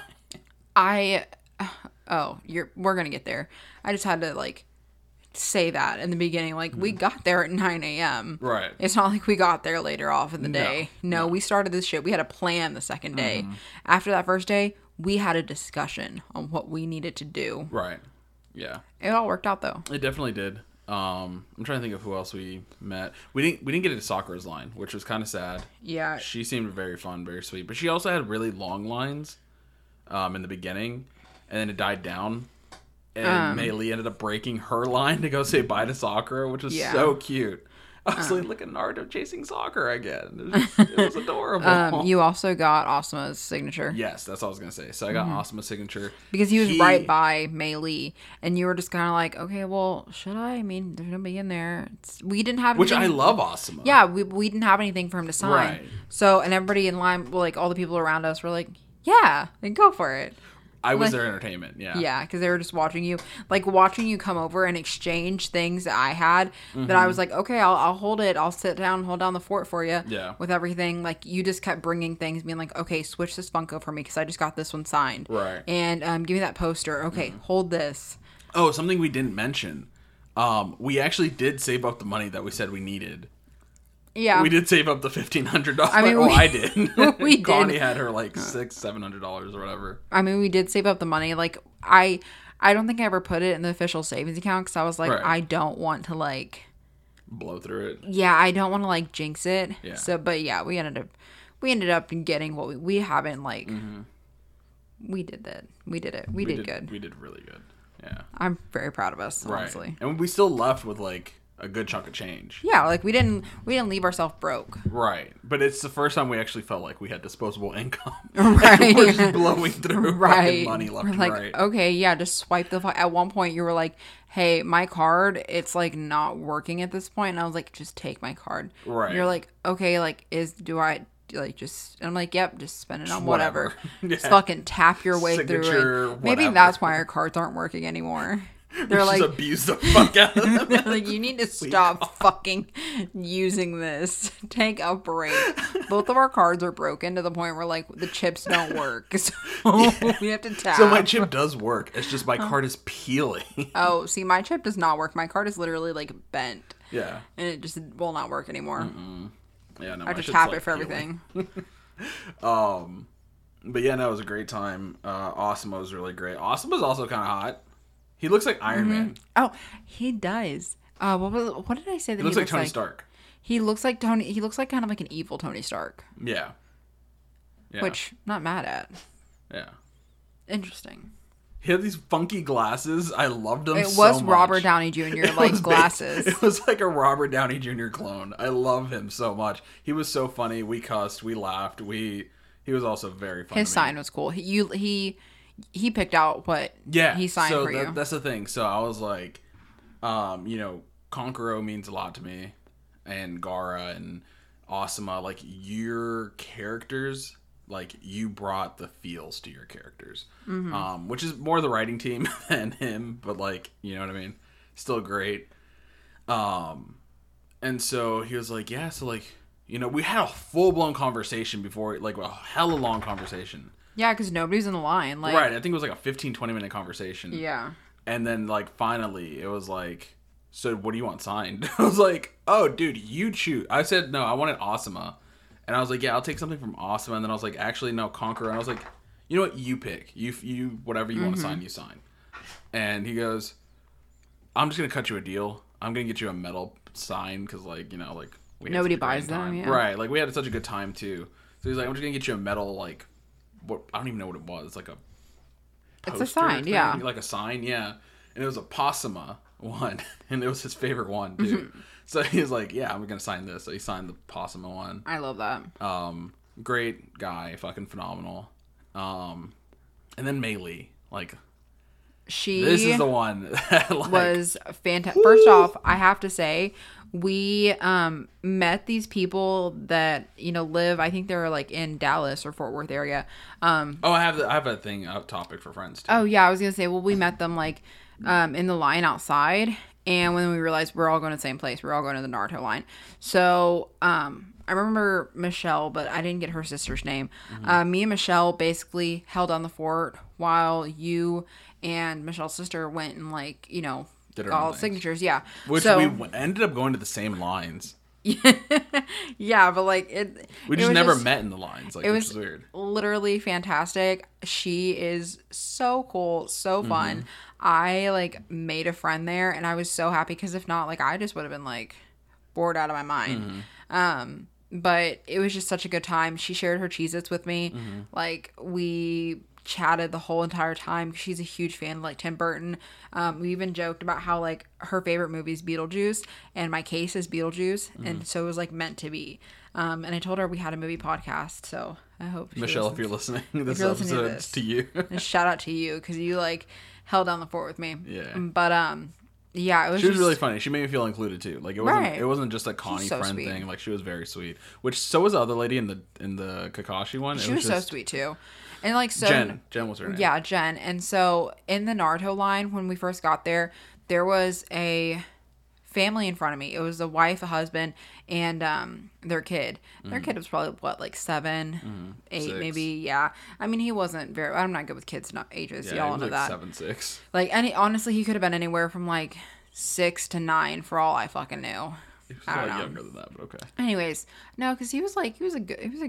I oh, you're we're gonna get there. I just had to like say that in the beginning. Like we got there at nine a.m. Right. It's not like we got there later off in the No, day. No, no. we started this shit. We had a plan the second day. After that first day, we had a discussion on what we needed to do. Right. Yeah. It all worked out though. It definitely did. Um, I'm trying to think of who else we met. We didn't we didn't get into Sakura's line, which was kind of sad. Yeah. She seemed very fun, very sweet, but she also had really long lines um, in the beginning, and then it died down. And Um, Mei Lee ended up breaking her line to go say bye to Sakura, which was Yeah. so cute. I was like, look at Naruto chasing Sakura again. It was, it was adorable. Um, you also got Asuma's signature. yes, that's what I was gonna say. So I got Mm-hmm. Asuma's signature Because he was right by Mei Lee, and you were just kind of like, okay, well, should I? I mean, there's nobody in there. It's, we didn't have which I anything- love Asuma. Yeah, we, we didn't have anything for him to sign. Right. So, and everybody in line, well, like all the people around us were like, yeah, then go for it. I was like- their entertainment. Yeah. Yeah, because they were just watching you, like watching you come over and exchange things that I had. That I was like, okay, I'll, I'll hold it. I'll sit down, hold down the fort for you. Yeah. With everything, like you just kept bringing things, being like, okay, switch this Funko for me because I just got this one signed. Right. And um, give me that poster. Okay, hold this. Oh, something we didn't mention. Um, we actually did save up the money that we said we needed. Yeah. We did save up the fifteen hundred dollars. I mean, well, we- I did. we did. Connie had her like six, seven hundred dollars or whatever. I mean, we did save up the money. Like I, I don't think I ever put it in the official savings account because I was like, Right. I don't want to like. Blow through it. Yeah, I don't want to like jinx it. Yeah. So, but yeah, we ended up, we ended up getting what we we haven't like. We did that. We did it. We, did, good. We did really good. Yeah. I'm very proud of us, honestly. Right. And we still left with like a good chunk of change. Yeah, like we didn't we didn't leave ourselves broke. Right. But it's the first time we actually felt like we had disposable income. Right. We're just blowing through Right. fucking money left We're and like, right. okay, yeah, just swipe the. Fu-. At one point, you were like, "Hey, my card, it's like not working at this point." And I was like, "Just take my card." Right. And you're like, "Okay, like is do I like just?" And I'm like, "Yep, just spend it on whatever." Whatever. Just Yeah. fucking tap your way through Signature, it. Maybe whatever. that's why our cards aren't working anymore. They're Just like, abuse the fuck out of them. they're like, you need to stop fucking using this. Take a break. Both of our cards are broken to the point where like the chips don't work, so we have to tap. So my chip does work. It's just my card is peeling. Oh, see, my chip does not work. My card is literally like bent, Yeah. and it just will not work anymore. Yeah, no, I my have to shit's, tap like, it for peeling. everything. Um, but yeah, no, it was a great time. Uh, Asuma was really great. Asuma's also kind of hot. He looks like Iron Man. Oh, he does. Uh, what was? What did I say that He he looks like Tony Stark. He looks like Tony. He looks like kind of like an evil Tony Stark, Yeah. Yeah. which not mad at. Yeah. Interesting. He had these funky glasses. I loved them It so was much. Robert Downey Junior It like was ba- glasses. It was like a Robert Downey Junior clone. I love him so much. He was so funny. We cussed. We laughed. We. He was also very funny. His sign was cool. He you he he picked out what Yeah, he signed so for that, you. that's the thing. So I was like, um, you know, Konkuro means a lot to me, and Gara and Asuma, like your characters, like you brought the feels to your characters, Mm-hmm. um, which is more the writing team than him, but like you know what I mean. Still great. Um, and so he was like, yeah, so like you know, we had a full blown conversation before, like a hella long conversation. Yeah, because nobody's in the line. Like, Right, I think it was like a fifteen, twenty minute conversation. Yeah. And then, like, finally, it was like, so what do you want signed? I was like, oh, dude, you choose. I said, no, I wanted Asuma. And I was like, yeah, I'll take something from Asuma. And then I was like, actually, no, Conqueror. And I was like, you know what? You pick. You, you whatever you Mm-hmm. want to sign, you sign. And he goes, I'm just going to cut you a deal. I'm going to get you a metal sign because, like, you know, like, we had Nobody such a great buys them, time. yeah. Right. Like, we had such a good time, too. So he's like, I'm just going to get you a metal, like, what? I don't even know what it was. Like a It's a poster sign, thing, yeah. like a sign, yeah. And it was a Possuma one, and it was his favorite one too. So he was like, yeah, I'm gonna sign this. So he signed the possum one. I love that. Um, great guy, fucking phenomenal. Um, and then Mei Lee, like, she this is the one that, like, was fantastic. First off, I have to say, we um met these people that you know live. I think they're like in Dallas or Fort Worth area. Um, oh, I have the, I have a thing, a topic for friends too. Oh yeah, I was gonna say. Well, we met them like um in the line outside, and when we realized we're all going to the same place, we're all going to the Naruto line. So um. I remember Michelle, but I didn't get her sister's name. Mm-hmm. Uh, me and Michelle basically held down the fort while you and Michelle's sister went and, like, you know, did got all the signatures. Yeah. Which so, we w- ended up going to the same lines. Yeah, but, like, it... We it just was never just, met in the lines. Like, it which was is weird. Literally fantastic. She is so cool, so fun. Mm-hmm. I, like, made a friend there, and I was so happy, because if not, like, I just would have been, like, bored out of my mind. Mm-hmm. Um... But it was just such a good time. She shared her Cheez-Its with me. Mm-hmm. Like, we chatted the whole entire time. She's a huge fan of, like, Tim Burton. Um, we even joked about how, like, her favorite movie is Beetlejuice. And my case is Beetlejuice. Mm-hmm. And so it was, like, meant to be. Um, and I told her we had a movie podcast. So I hope she Michelle, listens. if you're listening, this you're episode's listening to, to you. And shout out to you. Because you, like, held down the fort with me. Yeah. But, um... yeah, it was she was just, really funny. She made me feel included too. Like it wasn't right. it wasn't just a Connie so friend sweet. thing. Like she was very sweet. Which so was the other lady in the in the Kakashi one. She it was, was just, so sweet too. And like so Jen. Jen was her name. Yeah, Jen. And so in the Naruto line when we first got there, there was a family in front of me. It was a wife, a husband, and um their kid. Their mm-hmm. kid was probably what, like seven, mm-hmm. eight, six. Maybe. Yeah. I mean, he wasn't very. I'm not good with kids' not ages. Yeah, Y'all he was know like that. Seven, six. Like any. Honestly, he could have been anywhere from like six to nine for all I fucking knew. He was I a don't lot know. younger than that, but okay. Anyways, no, because he was like he was a good. He was a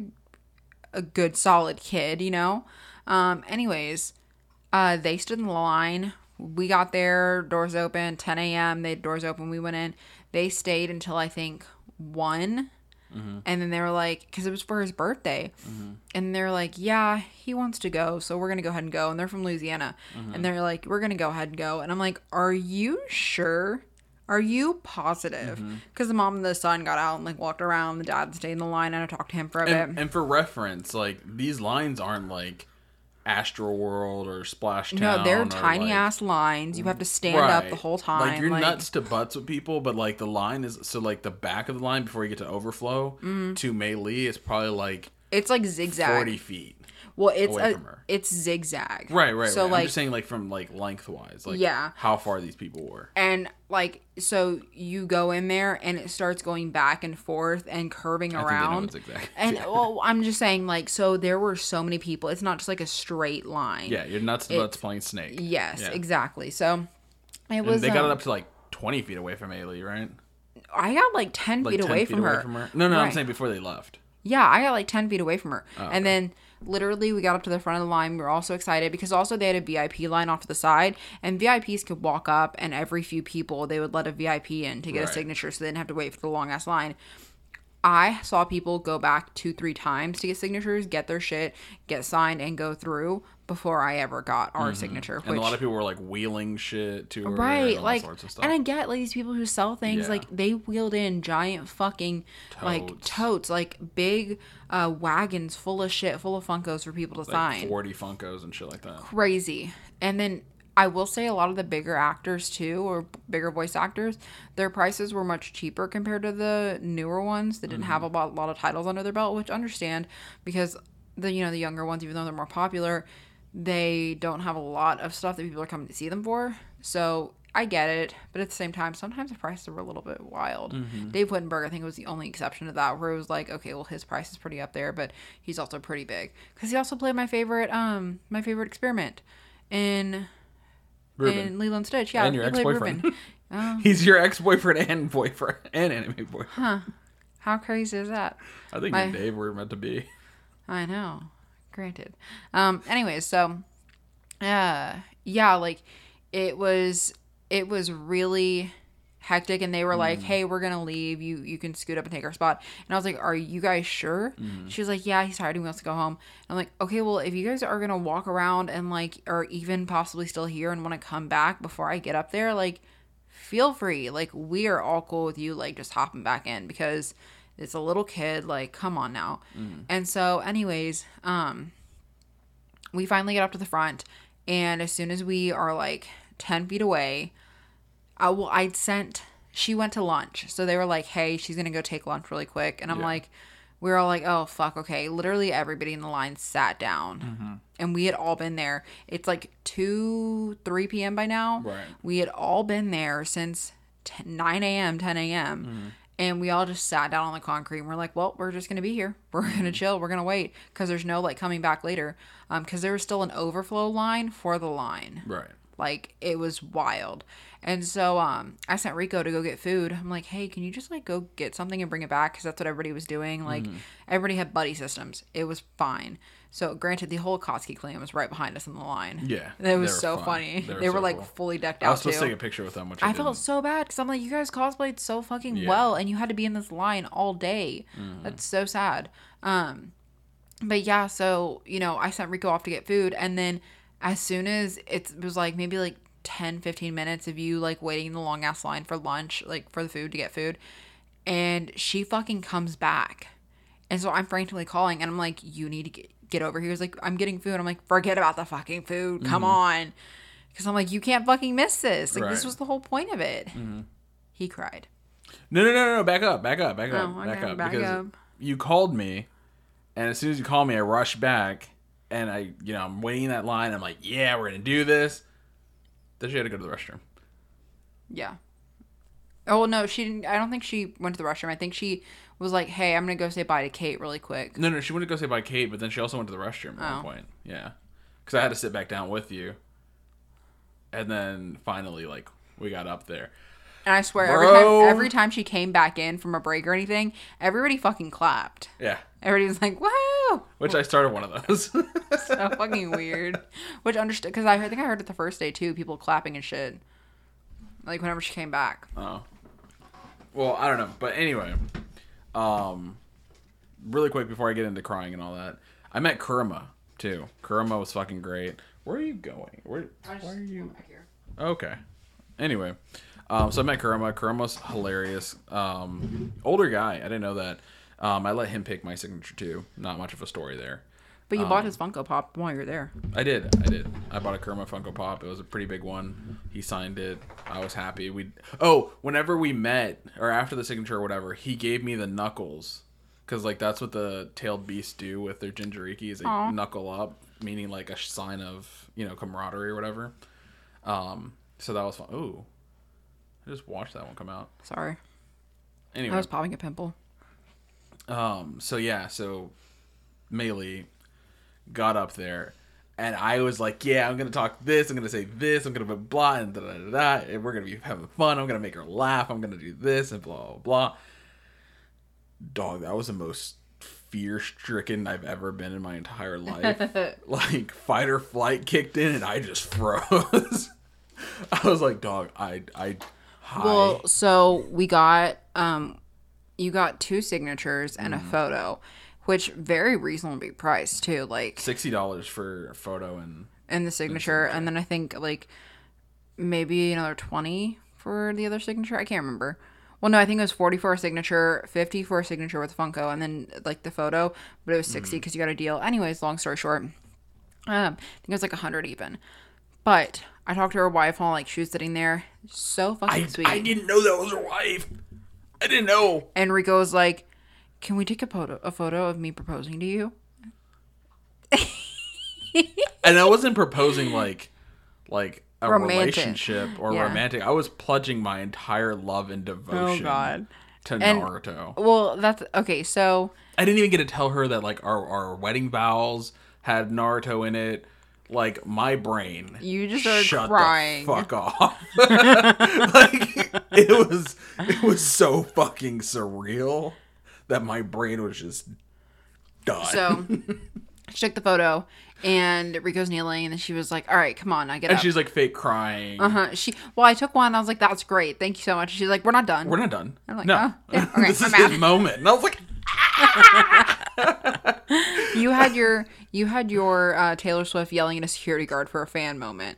a good solid kid, you know. Um. Anyways, uh, they stood in the line. We got there, doors open, ten a.m. They had doors open. We went in. They stayed until I think one. Mm-hmm. And then they were like, because it was for his birthday. Mm-hmm. And they're like, yeah, he wants to go. So we're going to go ahead and go. And they're from Louisiana. Mm-hmm. And they're like, we're going to go ahead and go. And I'm like, are you sure? Are you positive? Because mm-hmm. the mom and the son got out and like walked around. The dad stayed in the line and I talked to him for a and, bit. And for reference, like these lines aren't like Astro World or Splash Town. No, they're tiny like, ass lines. You have to stand right. up the whole time. Like you're like, nuts to butts with people, but like the line is so like the back of the line before you get to overflow mm-hmm. to Mei Lee is probably like it's like zigzag forty feet. Well, it's a, it's zigzag. Right, right, so right. like, I'm just saying like from like lengthwise, like yeah. how far these people were. And like so you go in there and it starts going back and forth and curving I around. Think they know it's zigzag. And yeah. well, I'm just saying like so there were so many people. It's not just like a straight line. Yeah, you're nuts to butts playing Snake. Yes, yeah. exactly. So it and was they got um, it up to like twenty feet away from Mei Lee, right? I got like ten like feet, ten away, feet from, away her. from her. No, no, right. I'm saying before they left. Yeah, I got like ten feet away from her. Oh, and okay. then literally we got up to the front of the line. We were all so excited because also they had a V I P line off to the side and V I Ps could walk up and every few people they would let a V I P in to get right. a signature so they didn't have to wait for the long ass line. I saw people go back two, three times to get signatures, get their shit, get signed, and go through before I ever got our mm-hmm. signature. And which, a lot of people were like wheeling shit to her, right? And like, all sorts of stuff. And I get like these people who sell things yeah. like they wheeled in giant fucking totes. like totes, like big uh, wagons full of shit, full of Funkos for people to like sign. forty Funkos and shit like that. Crazy. And then I will say a lot of the bigger actors too, or bigger voice actors, their prices were much cheaper compared to the newer ones that didn't mm-hmm. have a lot, lot of titles under their belt, which I understand because the you know the younger ones, even though they're more popular, they don't have a lot of stuff that people are coming to see them for. So I get it, but at the same time, sometimes the prices were a little bit wild. Mm-hmm. Dave Wittenberg, I think, was the only exception to that, where it was like, okay, well, his price is pretty up there, but he's also pretty big because he also played my favorite, um, my favorite experiment in. Ruben. In Lilo and Stitch, yeah. And your ex-boyfriend. Oh. He's your ex-boyfriend and boyfriend and anime boyfriend. Huh. How crazy is that? I think My... you and Dave were meant to be. I know. Granted. Um, anyways, so, uh, yeah, like, it was, it was really hectic, and they were like, mm. hey, we're gonna leave, you you can scoot up and take our spot. And I was like, are you guys sure? Mm. She was like, yeah, he's tired, he wants to go home. And I'm like, okay, well, if you guys are gonna walk around and like, or even possibly still here and want to come back before I get up there, like, feel free. Like, we are all cool with you, like, just hopping back in because it's a little kid. Like, come on now. Mm. And so, anyways, um, we finally get up to the front. And as soon as we are, like, ten feet away, I, well, I'd sent, she went to lunch. So they were like, hey, she's going to go take lunch really quick. And I'm yeah. like, we were all like, oh, fuck, okay. Literally everybody in the line sat down. Mm-hmm. And we had all been there. It's like two, three p.m. by now. Right. We had all been there since nine a.m., ten a.m. Mm-hmm. And we all just sat down on the concrete. And we're like, well, we're just going to be here. We're mm-hmm. going to chill. We're going to wait. Because there's no, like, coming back later. Um, because there was still an overflow line for the line. Right. Like, it was wild. And so um, I sent Rico to go get food. I'm like, hey, can you just, like, go get something and bring it back? Because that's what everybody was doing. Like, mm-hmm. everybody had buddy systems. It was fine. So, granted, the whole Koski clan was right behind us in the line. Yeah. It was so fun. funny. They were, they were so like, cool. fully decked out, I was supposed too. to take a picture with them, which I, I felt so bad because I'm like, you guys cosplayed so fucking yeah. well, and you had to be in this line all day. Mm-hmm. That's so sad. Um, But, yeah, so, you know, I sent Rico off to get food, and then as soon as it was, like, maybe, like, ten, fifteen minutes of you, like, waiting in the long-ass line for lunch, like, for the food, to get food, and she fucking comes back. And so I'm frantically calling, and I'm like, you need to get, get over here. He's like, I'm getting food. I'm like, forget about the fucking food. Come mm-hmm. on. Because I'm like, you can't fucking miss this. Like, right. this was the whole point of it. Mm-hmm. He cried. No, no, no, no, back up, back up, back up, oh, back okay, up. Back because up. You called me, and as soon as you called me, I rushed back, and I, you know, I'm waiting in that line. I'm like, yeah, we're going to do this. Then she had to go to the restroom. Yeah. Oh, well, no, she didn't. I don't think she went to the restroom. I think she was like, hey, I'm going to go say bye to Kate really quick. No, no, she went to go say bye to Kate, but then she also went to the restroom at oh. one point. Yeah. Because I had to sit back down with you. And then finally, like, we got up there. And I swear, every time, every time she came back in from a break or anything, everybody fucking clapped. Yeah. Everybody was like, woo! Which I started one of those. So fucking weird. Which understood, because I think I heard it the first day too, people clapping and shit. Like whenever she came back. Oh. Well, I don't know. But anyway, um, really quick before I get into crying and all that, I met Kurama too. Kurama was fucking great. Where are you going? Where, where are you? Back here. Okay. Anyway, um, so I met Kurama. Kurama's hilarious. Um, older guy. I didn't know that. Um, I let him pick my signature too. Not much of a story there. But you um, bought his Funko Pop while you were there. I did. I did. I bought a Kurama Funko Pop. It was a pretty big one. He signed it. I was happy. We Oh, whenever we met, or after the signature or whatever, he gave me the knuckles. Because, like, that's what the tailed beasts do with their Jinchuriki, is they Aww. knuckle up, meaning, like, a sign of, you know, camaraderie or whatever. Um, so that was fun. Ooh. I just watched that one come out. Sorry. Anyway. I was popping a pimple. Um. So, yeah. So, Melee got up there, and I was like, yeah, I'm going to talk this, I'm going to say this, I'm going to blah, and da-da-da-da, and we're going to be having fun, I'm going to make her laugh, I'm going to do this, and blah, blah, blah. Dog, that was the most fear-stricken I've ever been in my entire life. Like, fight or flight kicked in, and I just froze. I was like, dog, I, I, hi. Well, so we got, um, you got two signatures and mm. a photo. Which very reasonably priced too, like sixty dollars for a photo and and the signature, and, and then I think like maybe another twenty for the other signature. I can't remember. Well, no, I think it was forty for a signature, fifty for a signature with Funko, and then like the photo, but it was sixty because mm. you got a deal. Anyways, long story short, um, I think it was like a hundred even. But I talked to her wife while like she was sitting there, so fucking I, sweet. I didn't know that was her wife. I didn't know. And Rico was like, can we take a photo, a photo of me proposing to you? And I wasn't proposing like, like a romantic. relationship or yeah. romantic. I was pledging my entire love and devotion oh, God. to and, Naruto. Well, that's okay. So I didn't even get to tell her that like our our wedding vows had Naruto in it. Like my brain, you just started shut crying. The fuck off. Like it was, it was so fucking surreal that my brain was just done. So, she took the photo, and Rico's kneeling, and then she was like, all right, come on, I get and up. And she's like fake crying. Uh-huh. She, well, I took one, and I was like, that's great, thank you so much. She's like, we're not done. We're not done. I'm like, no. Oh, yeah, okay, this I'm is out. his moment. And I was like, you had your, you had your uh, Taylor Swift yelling at a security guard for a fan moment.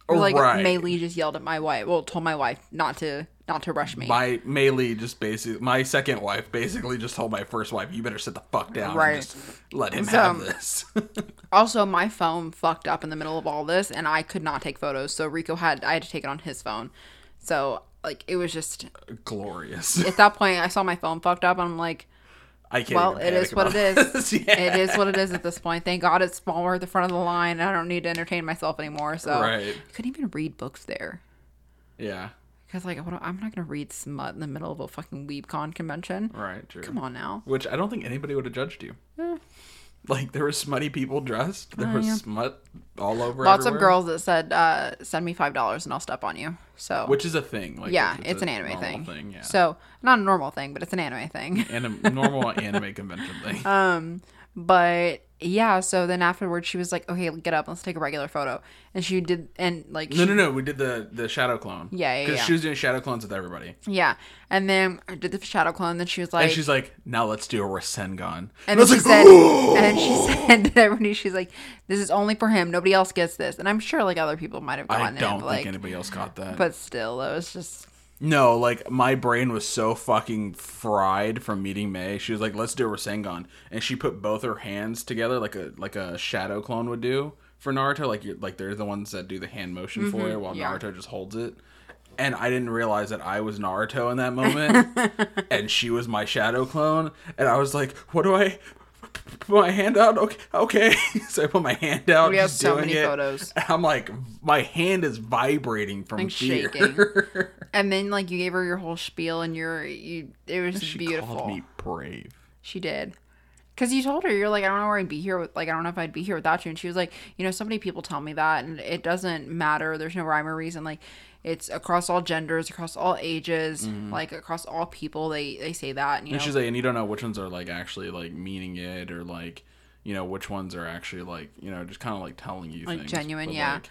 Or like right. Mei Lee just yelled at my wife. Well, told my wife not to not to rush me. My Mei Lee just basically, my second wife basically just told my first wife, "You better sit the fuck down Right. and just let him So, have this." Also, my phone fucked up in the middle of all this, and I could not take photos. So Rico had I had to take it on his phone. So like it was just Glorious. at that point I saw my phone fucked up, and I'm like, I can't. well, even it is what it panic is. about this. Yeah. It is what it is at this point. Thank God it's smaller at the front of the line, and I don't need to entertain myself anymore. So Right. I couldn't even read books there. Yeah. Because, like, what, I'm not going to read smut in the middle of a fucking WeebCon convention. Right. True. Come on now. Which I don't think anybody would have judged you. Eh. Like, there were smutty people dressed. There Oh, was yeah. smut all over Lots everywhere. of girls that said, uh, send me five dollars and I'll step on you. So, Which is a thing. Like, yeah, it's, it's a an anime normal thing. thing. Yeah. So, not a normal thing, but it's an anime thing. And a normal anime convention thing. Um, but yeah, so then afterwards she was like, okay, get up, let's take a regular photo. And she did, and like, No, she, no, no. We did the, the shadow clone. Yeah, yeah, Because yeah. she was doing shadow clones with everybody. yeah. And then I did the shadow clone, then she was like, And she's like, now let's do a Rasengan. And I then she was said, like, and then she said to everybody, she's like, this is only for him. Nobody else gets this. And I'm sure like other people might have I gotten don't it. think But, like, anybody else got that. but still, it was just, No, like, my brain was so fucking fried from meeting May. She was like, let's do a Rasengan. And she put both her hands together like a like a shadow clone would do for Naruto. Like, you're, like they're the ones that do the hand motion for it while yeah. Naruto just holds it. And I didn't realize that I was Naruto in that moment. And she was my shadow clone. And I was like, what do I... Put my hand out? Okay. okay. So I put my hand out. We have just so doing many it. photos. And I'm like, my hand is vibrating from like fear. shaking. And then like you gave her your whole spiel and your, you, it was She beautiful. called me brave. She did. Because you told her, you're like, I don't know where I'd be here. With, like, I don't know if I'd be here without you. And she was like, you know, so many people tell me that, and it doesn't matter. There's no rhyme or reason. Like, it's across all genders, across all ages, mm-hmm. like, across all people. They, they say that. And, you and know, she's like, and you don't know which ones are, like, actually, like, meaning it, or, like, you know, which ones are actually, like, you know, just kind of, like, telling you like, things. genuine, but, yeah. Like,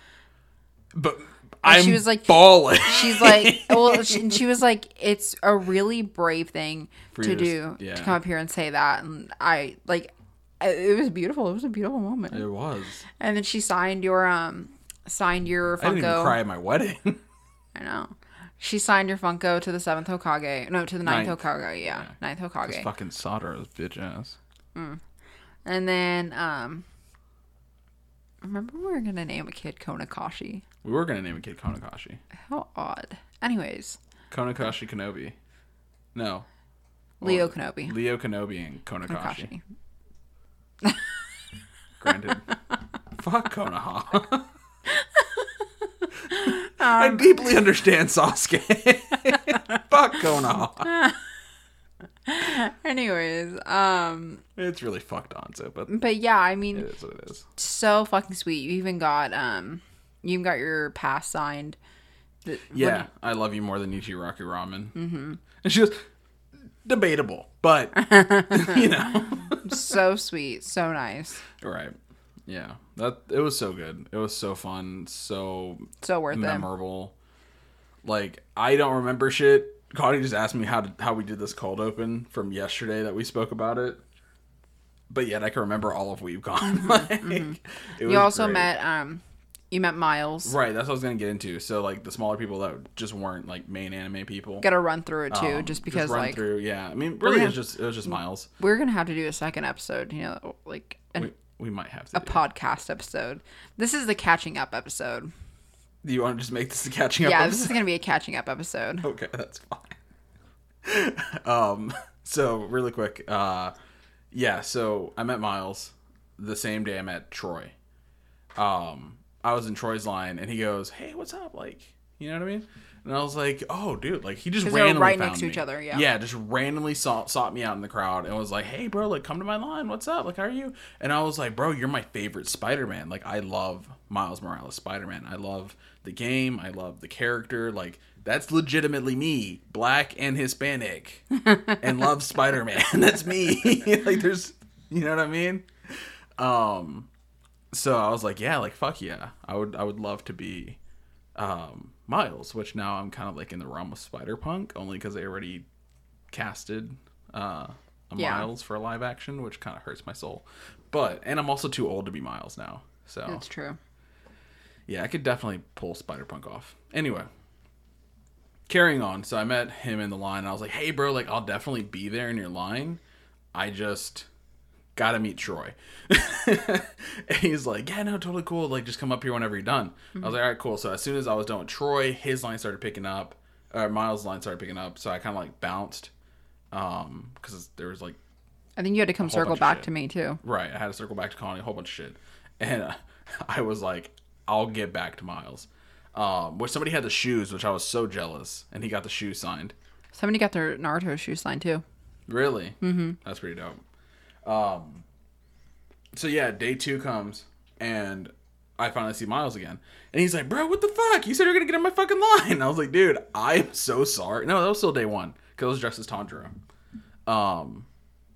but I'm she was like, bawling. She's like, well, she, and she was like, it's a really brave thing For to you to do, s- yeah. to come up here and say that. And I, like, it was beautiful. It was a beautiful moment. It was. And then she signed your, um, signed your Funko. I didn't even cry at my wedding. I know. She signed your Funko to the seventh Hokage. No, to the ninth, Ninth. Hokage. Yeah, Yeah. ninth Just Hokage. fucking solder those bitch ass. And then, um, remember we were gonna name a kid Konakashi. We were gonna name a kid Konakashi. How odd. Anyways, Konakashi Kenobi. No. Leo Well, Kenobi. Leo Kenobi and Konakashi. Konakashi. Granted. Fuck Konoha. Um, I deeply understand Sasuke. Fuck Konoha. Anyways, um, It's really fucked on, so but but yeah, I mean, it is what it is. so fucking sweet. You even got, um, you even got your pass signed. The- Yeah, what- I love you more than Ichiraku Ramen. Mm-hmm. And she goes, debatable, but you know, so sweet, so nice, right? Yeah, that it was so good. It was so fun, so so worth it. memorable. Like, I don't remember shit. Cody just asked me how to, how we did this cold open from yesterday that we spoke about it. But yet I can remember all of WeebCon. like, Mm-hmm. it was You also great. met, um, you met Miles. Right, that's what I was going to get into. So, like, the smaller people that just weren't, like, main anime people. Got to run through it too, Um, just because, run like, through, yeah. I mean, really, gonna- it was just, it was just Miles. we're gonna have to do a second episode. You know, like an, We, we might have to a do. podcast episode. This is the catching up episode. Do you want to just make this a catching up Yeah, episode? this is gonna be a catching up episode. Okay, that's fine. um, so really quick, uh, yeah. So I met Miles the same day I met Troy. Um, I was in Troy's line, and he goes, "Hey, what's up?" Like, you know what I mean? And I was like, "Oh, dude!" Like, he just 'Cause they were randomly right found next to me. each other, yeah. Yeah, just randomly saw, sought me out in the crowd and was like, "Hey, bro, like, come to my line. What's up? Like, how are you?" And I was like, "Bro, you're my favorite Spider-Man. Like, I love Miles Morales Spider-Man. I love the game. I love the character. Like, that's legitimately me, black and Hispanic, and love Spider-Man. That's me. Like, there's, you know what I mean? Um, so I was like, yeah, like, fuck yeah. I would, I would love to be, um, Miles, which now I'm kind of like in the realm of Spider-Punk, only because they already casted, uh, a Yeah. Miles for a live action, which kind of hurts my soul. But, and I'm also too old to be Miles now. So That's true. Yeah, I could definitely pull Spider-Punk off. Anyway, carrying on. So I met him in the line. And I was like, hey, bro, like, I'll definitely be there in your line. I just gotta meet Troy. And he's like, yeah, no, totally cool. Like, just come up here whenever you're done. Mm-hmm. I was like, all right, cool. So as soon as I was done with Troy, his line started picking up. Or Miles' line started picking up. So I kind of, like, bounced. Um, because there was, like, I think you had to come circle back to me, too. Right. I had to circle back to Connie, a whole bunch of shit. And uh, I was like, I'll get back to Miles. Um, which somebody had the shoes, which I was so jealous. And he got the shoes signed. Somebody got their Naruto shoes signed, too. Really? Mm-hmm. That's pretty dope. Um, so, yeah, day two comes. And I finally see Miles again. And he's like, bro, what the fuck? You said you're going to get in my fucking line. And I was like, dude, I'm so sorry. No, that was still day one. Because I was dressed as Tanjiro. Um,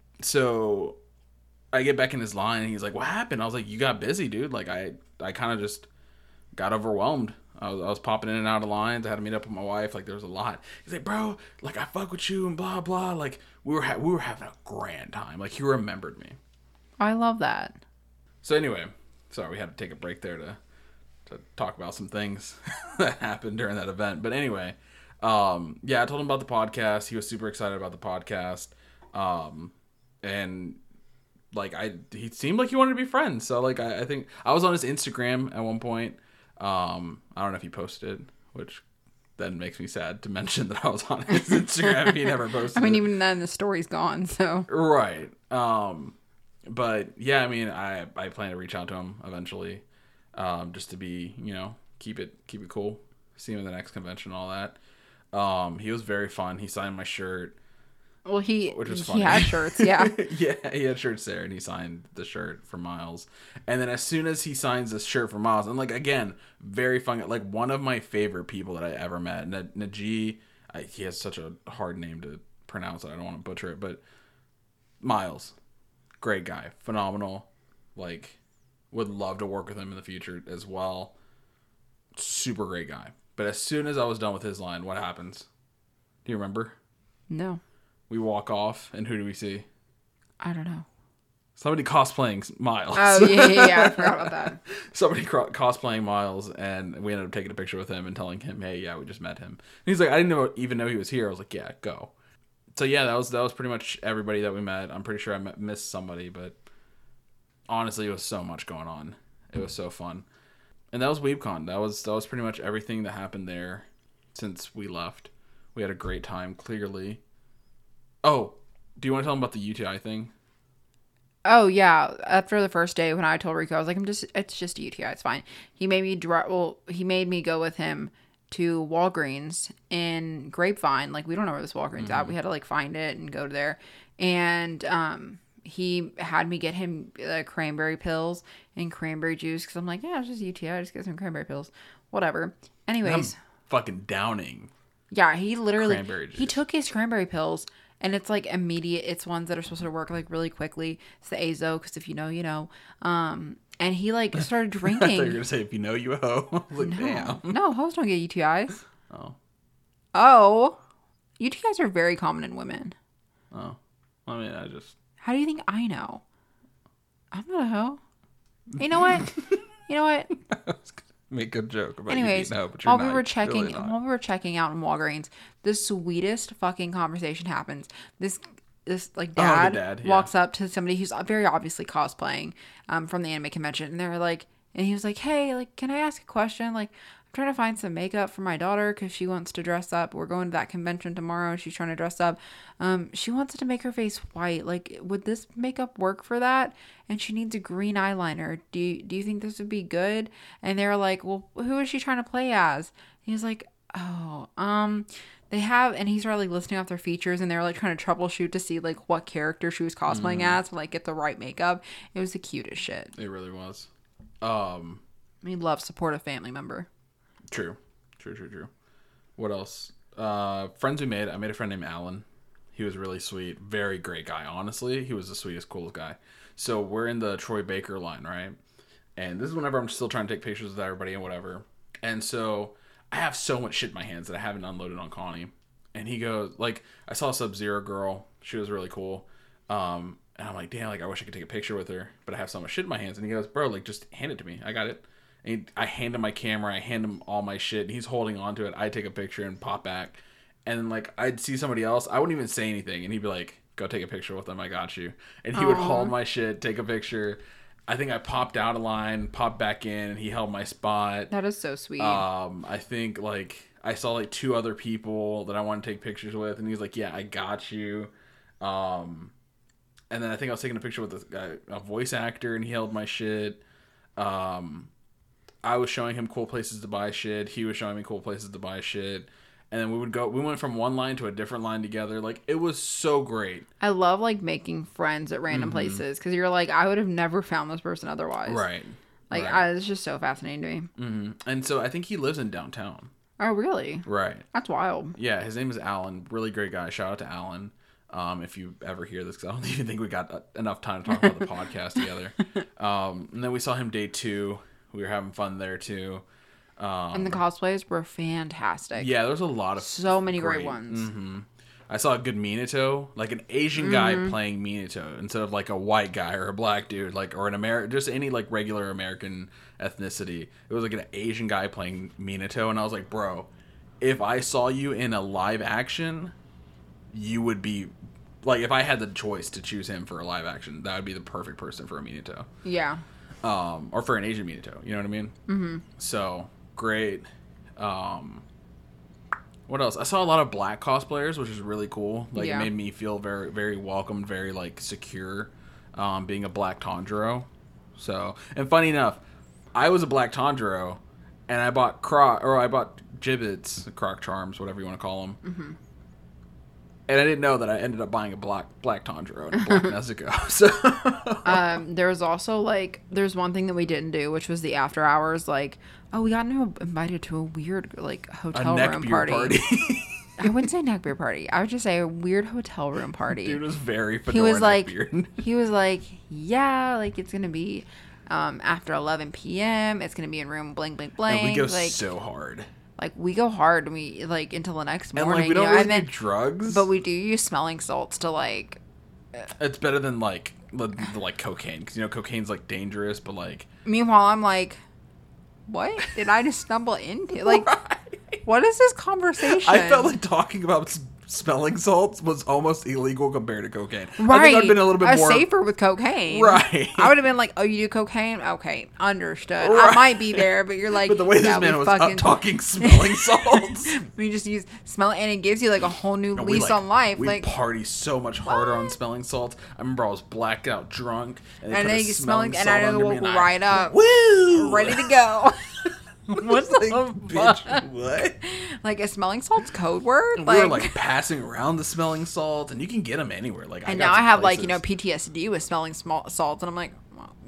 so... I get back in his line and he's like, what happened? I was like, you got busy, dude. Like, I, I kind of just got overwhelmed. I was, I was popping in and out of lines. I had to meet up with my wife. Like, there was a lot. He's like, bro, like, I fuck with you and blah, blah. Like, we were, ha- we were having a grand time. Like, he remembered me. I love that. So, anyway, sorry, we had to take a break there to, to talk about some things that happened during that event. But anyway, um, yeah, I told him about the podcast. He was super excited about the podcast. Um, and... Like, I, he seemed like he wanted to be friends. So, like, I, I think I was on his Instagram at one point. Um, I don't know if he posted, which then makes me sad to mention that I was on his Instagram. He never posted. I mean, it. even then the story's gone. So right. Um, but yeah, I mean, I I plan to reach out to him eventually, um, just to be, you know, keep it keep it cool. See him at the next convention, and all that. Um, he was very fun. He signed my shirt. Well, he which was funny. He had shirts, yeah. Yeah, he had shirts there, and he signed the shirt for Miles. And then as soon as he signs this shirt for Miles, and like again, very fun. Like one of my favorite people that I ever met, N- Najee. I, he has such a hard name to pronounce that I don't want to butcher it, but Miles, great guy, phenomenal. Like, would love to work with him in the future as well. Super great guy. But as soon as I was done with his line, what happens? Do you remember? No. We walk off, and who do we see? I don't know. Somebody cosplaying Miles. Oh, yeah, yeah, yeah. I forgot about that. Somebody cro- cosplaying Miles, and we ended up taking a picture with him and telling him, hey, yeah, we just met him. And he's like, I didn't know, even know he was here. I was like, yeah, go. So, yeah, that was that was pretty much everybody that we met. I'm pretty sure I met, missed somebody, but honestly, it was so much going on. It was so fun. And that was WeebCon. That was, that was pretty much everything that happened there since we left. We had a great time, clearly. Oh, do you want to tell them about the U T I thing? Oh, yeah. After the first day when I told Rico, I was like, I'm just, it's just a U T I. It's fine. He made me, dri- well, he made me go with him to Walgreens in Grapevine. Like, we don't know where this Walgreens mm-hmm. at. We had to, like, find it and go there. And um, he had me get him uh, cranberry pills and cranberry juice. Because I'm like, yeah, it's just U T I. Just get some cranberry pills. Whatever. Anyways. I'm fucking downing. Yeah, he literally, cranberry juice. He took his cranberry pills. And it's like immediate. It's ones that are supposed to work like really quickly. It's the Azo, because if you know, you know. Um, and he like started drinking. I thought you were gonna say if you know, you hoe. I was like, no, damn. No, hoes don't get U T Is. Oh. Oh, U T Is are very common in women. Oh, I mean, I just. How do you think I know? I'm not a hoe. You know what? You know what? Make a joke about Anyways, you know, but you're while not, we were checking, really while we were checking out in Walgreens, the sweetest fucking conversation happens. This this like dad, oh, dad yeah. walks up to somebody who's very obviously cosplaying um, from the anime convention, and they're like, and he was like, "Hey, like, can I ask a question? Like, I'm trying to find some makeup for my daughter because she wants to dress up. We're going to that convention tomorrow. She's trying to dress up. Um, she wants to make her face white. Like, would this makeup work for that? And she needs a green eyeliner. Do you, do you think this would be good?" And they're like, "Well, who is she trying to play as?" And he's like, "Oh, um, they have," and he started like listing off their features, and they were like trying to troubleshoot to see like what character she was cosplaying mm. as to like get the right makeup. It was the cutest shit. It really was. Um, we love support a family member. True. True, true, true. What else? Uh, friends we made. I made a friend named Alan. He was really sweet. Very great guy, honestly. He was the sweetest, coolest guy. So we're in the Troy Baker line, right? And this is whenever I'm still trying to take pictures with everybody and whatever. And so I have so much shit in my hands that I haven't unloaded on Connie. And he goes, like, I saw a Sub-Zero girl. She was really cool. Um, and I'm like, damn, like, I wish I could take a picture with her. But I have so much shit in my hands. And he goes, bro, like, just hand it to me. I got it. And he, I hand him my camera. I hand him all my shit. And he's holding onto it. I take a picture and pop back. And then, like, I'd see somebody else. I wouldn't even say anything. And he'd be like, go take a picture with them. I got you. And he Aww. would hold my shit, take a picture. I think I popped out of line, popped back in, and he held my spot. That is so sweet. Um, I think, like, I saw, like, two other people that I wanted to take pictures with. And he's like, yeah, I got you. Um, and then I think I was taking a picture with a, a voice actor, and he held my shit. Um, I was showing him cool places to buy shit. He was showing me cool places to buy shit. And then we would go, we went from one line to a different line together. Like, it was so great. I love, like, making friends at random mm-hmm. places. Because you're like, I would have never found this person otherwise. Right. Like, right. I, it's just so fascinating to me. Mm-hmm. And so I think he lives in downtown. Oh, really? Right. That's wild. Yeah, his name is Alan. Really great guy. Shout out to Alan. Um, if you ever hear this, because I don't even think we got enough time to talk about the podcast together. Um, and then we saw him day two. We were having fun there, too. Um, and the cosplays were fantastic. Yeah, there was a lot of so many great, great ones. Mm-hmm. I saw a good Minato, like an Asian mm-hmm. guy playing Minato instead of like a white guy or a black dude, like or an American, just any like regular American ethnicity. It was like an Asian guy playing Minato, and I was like, bro, if I saw you in a live action, you would be like, if I had the choice to choose him for a live action, that would be the perfect person for a Minato. Yeah. Um, or for an Asian Minato, you know what I mean? Mm-hmm. So. Great. Um, what else? I saw a lot of black cosplayers, which is really cool. Like, yeah. It made me feel very, very welcomed, very, like, secure, um, being a black Tanjiro. So, and funny enough, I was a black Tanjiro, and I bought Croc, or I bought Gibbets, Croc Charms, whatever you want to call them. Mm-hmm. And I didn't know that I ended up buying a black black Tanjiro and a black Nezuko. So, um, there was also, like, there's one thing that we didn't do, which was the after hours, like, oh, we got invited to a weird, like, hotel a room party. party. I wouldn't say neck beard party. I would just say a weird hotel room party. Dude was very fedora he was like, beard. He was like, yeah, like, it's going to be um, after eleven p.m. It's going to be in room blank, blank, blank. And we go like, so hard. Like, we go hard, and we, like, until the next morning. And, like, we don't you know? really and then, do drugs. But we do use smelling salts to, like... It's better than, like, the, the, like, cocaine. Because, you know, cocaine's, like, dangerous, but, like... Meanwhile, I'm like, what did I just stumble into? Like, right. What is this conversation? I felt like talking about smelling salts was almost illegal compared to cocaine. Right. I think I'd been a little bit I was more... safer with cocaine. Right. I would have been like, oh, you do cocaine? Okay, understood. Right. I might be there, but you're like... But the way yeah, this man was fucking... up talking smelling salts... We just use smell, and it gives you, like, a whole new no, lease like, on life. We like, party so much harder what? on smelling salts. I remember I was blacked out drunk. And, and then you smelling, and I woke and right I, up. Woo! Ready to go. What's like, bitch, what? Like, a smelling salt's code word? And like, we were, like, passing around the smelling salt, and you can get them anywhere. Like, and I now I have, places. like, you know, P T S D with smelling small salts, and I'm like,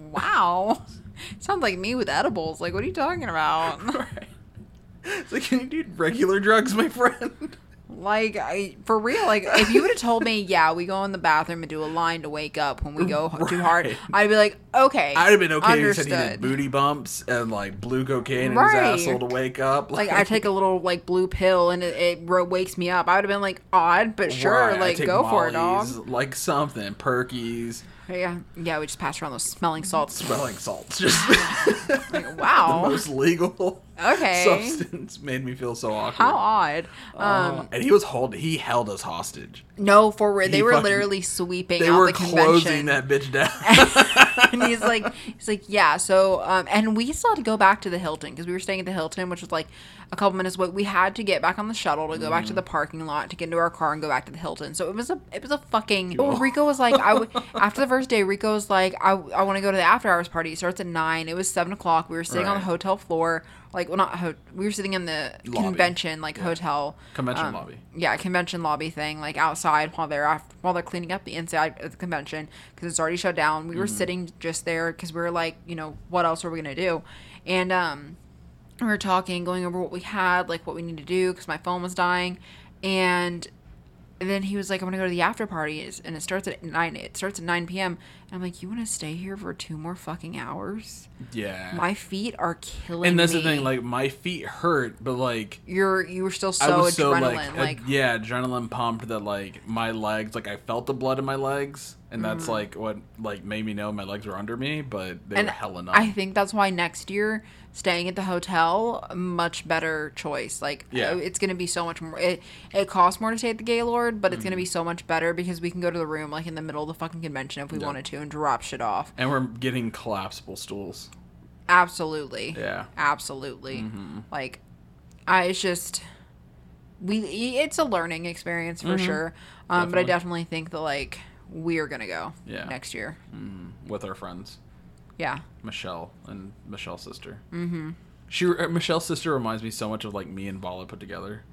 wow. Sounds like me with edibles. Like, what are you talking about? Right. It's like, you need regular drugs, my friend. Like, I, for real, like, if you would have told me, yeah, we go in the bathroom and do a line to wake up when we go right. too hard, I'd be like, okay, I'd have been okay understood. If you said he did booty bumps and, like, blue cocaine right. in his asshole to wake up. Like, like, I take a little, like, blue pill and it, it wakes me up. I would have been like, odd, but sure, right. like, go for it, dog. Like, something, Perkies. Yeah, yeah, we just passed around those smelling salts. Smelling salts. Just like, wow. The most legal okay. substance made me feel so awkward. How odd. Um, uh, and he was hold he held us hostage. No, for real. They he were fucking, literally sweeping they out were the convention. closing that bitch down. And he's like, he's like, yeah. So, um, and we still had to go back to the Hilton because we were staying at the Hilton, which was like a couple minutes away. We had to get back on the shuttle to go mm. back to the parking lot to get into our car and go back to the Hilton. So it was a, it was a fucking. Oh. Rico was like, I w- after the first day, Rico was like, I, I want to go to the after hours party. It starts at nine. It was seven o'clock. We were sitting right. on the hotel floor. Like, well, not ho- we were sitting in the lobby. convention, like, yeah. hotel. Convention um, lobby. Yeah, convention lobby thing, like, outside while they're after, while they're cleaning up the inside of the convention because it's already shut down. We mm-hmm. were sitting just there because we were like, you know, what else are we going to do? And um, we were talking, going over what we had, like, what we need to do because my phone was dying. And... And then he was like, I'm going to go to the after party. And it starts at nine. It starts at nine p.m. And I'm like, you want to stay here for two more fucking hours? Yeah. My feet are killing me. And that's me. The thing, like, my feet hurt, but, like... You're, you were still so I was adrenaline. So, like, like uh, yeah, adrenaline pumped that, like, my legs... Like, I felt the blood in my legs, and that's, mm. like, what, like, made me know my legs were under me, but they and were hella numb. I think that's why next year, staying at the hotel, much better choice. Like, yeah. it's going to be so much more... It, it costs more to stay at the Gaylord, but it's mm. going to be so much better because we can go to the room, like, in the middle of the fucking convention if we yep. wanted to and drop shit off. And we're getting collapsible stools. Absolutely. Yeah. Absolutely. Mm-hmm. Like, I, it's just, we, it's a learning experience for mm-hmm. sure. Um, but I definitely think that, like, we're going to go yeah. next year. Mm-hmm. With our friends. Yeah. Michelle and Michelle's sister. Mm-hmm. She, Michelle's sister reminds me so much of, like, me and Vala put together.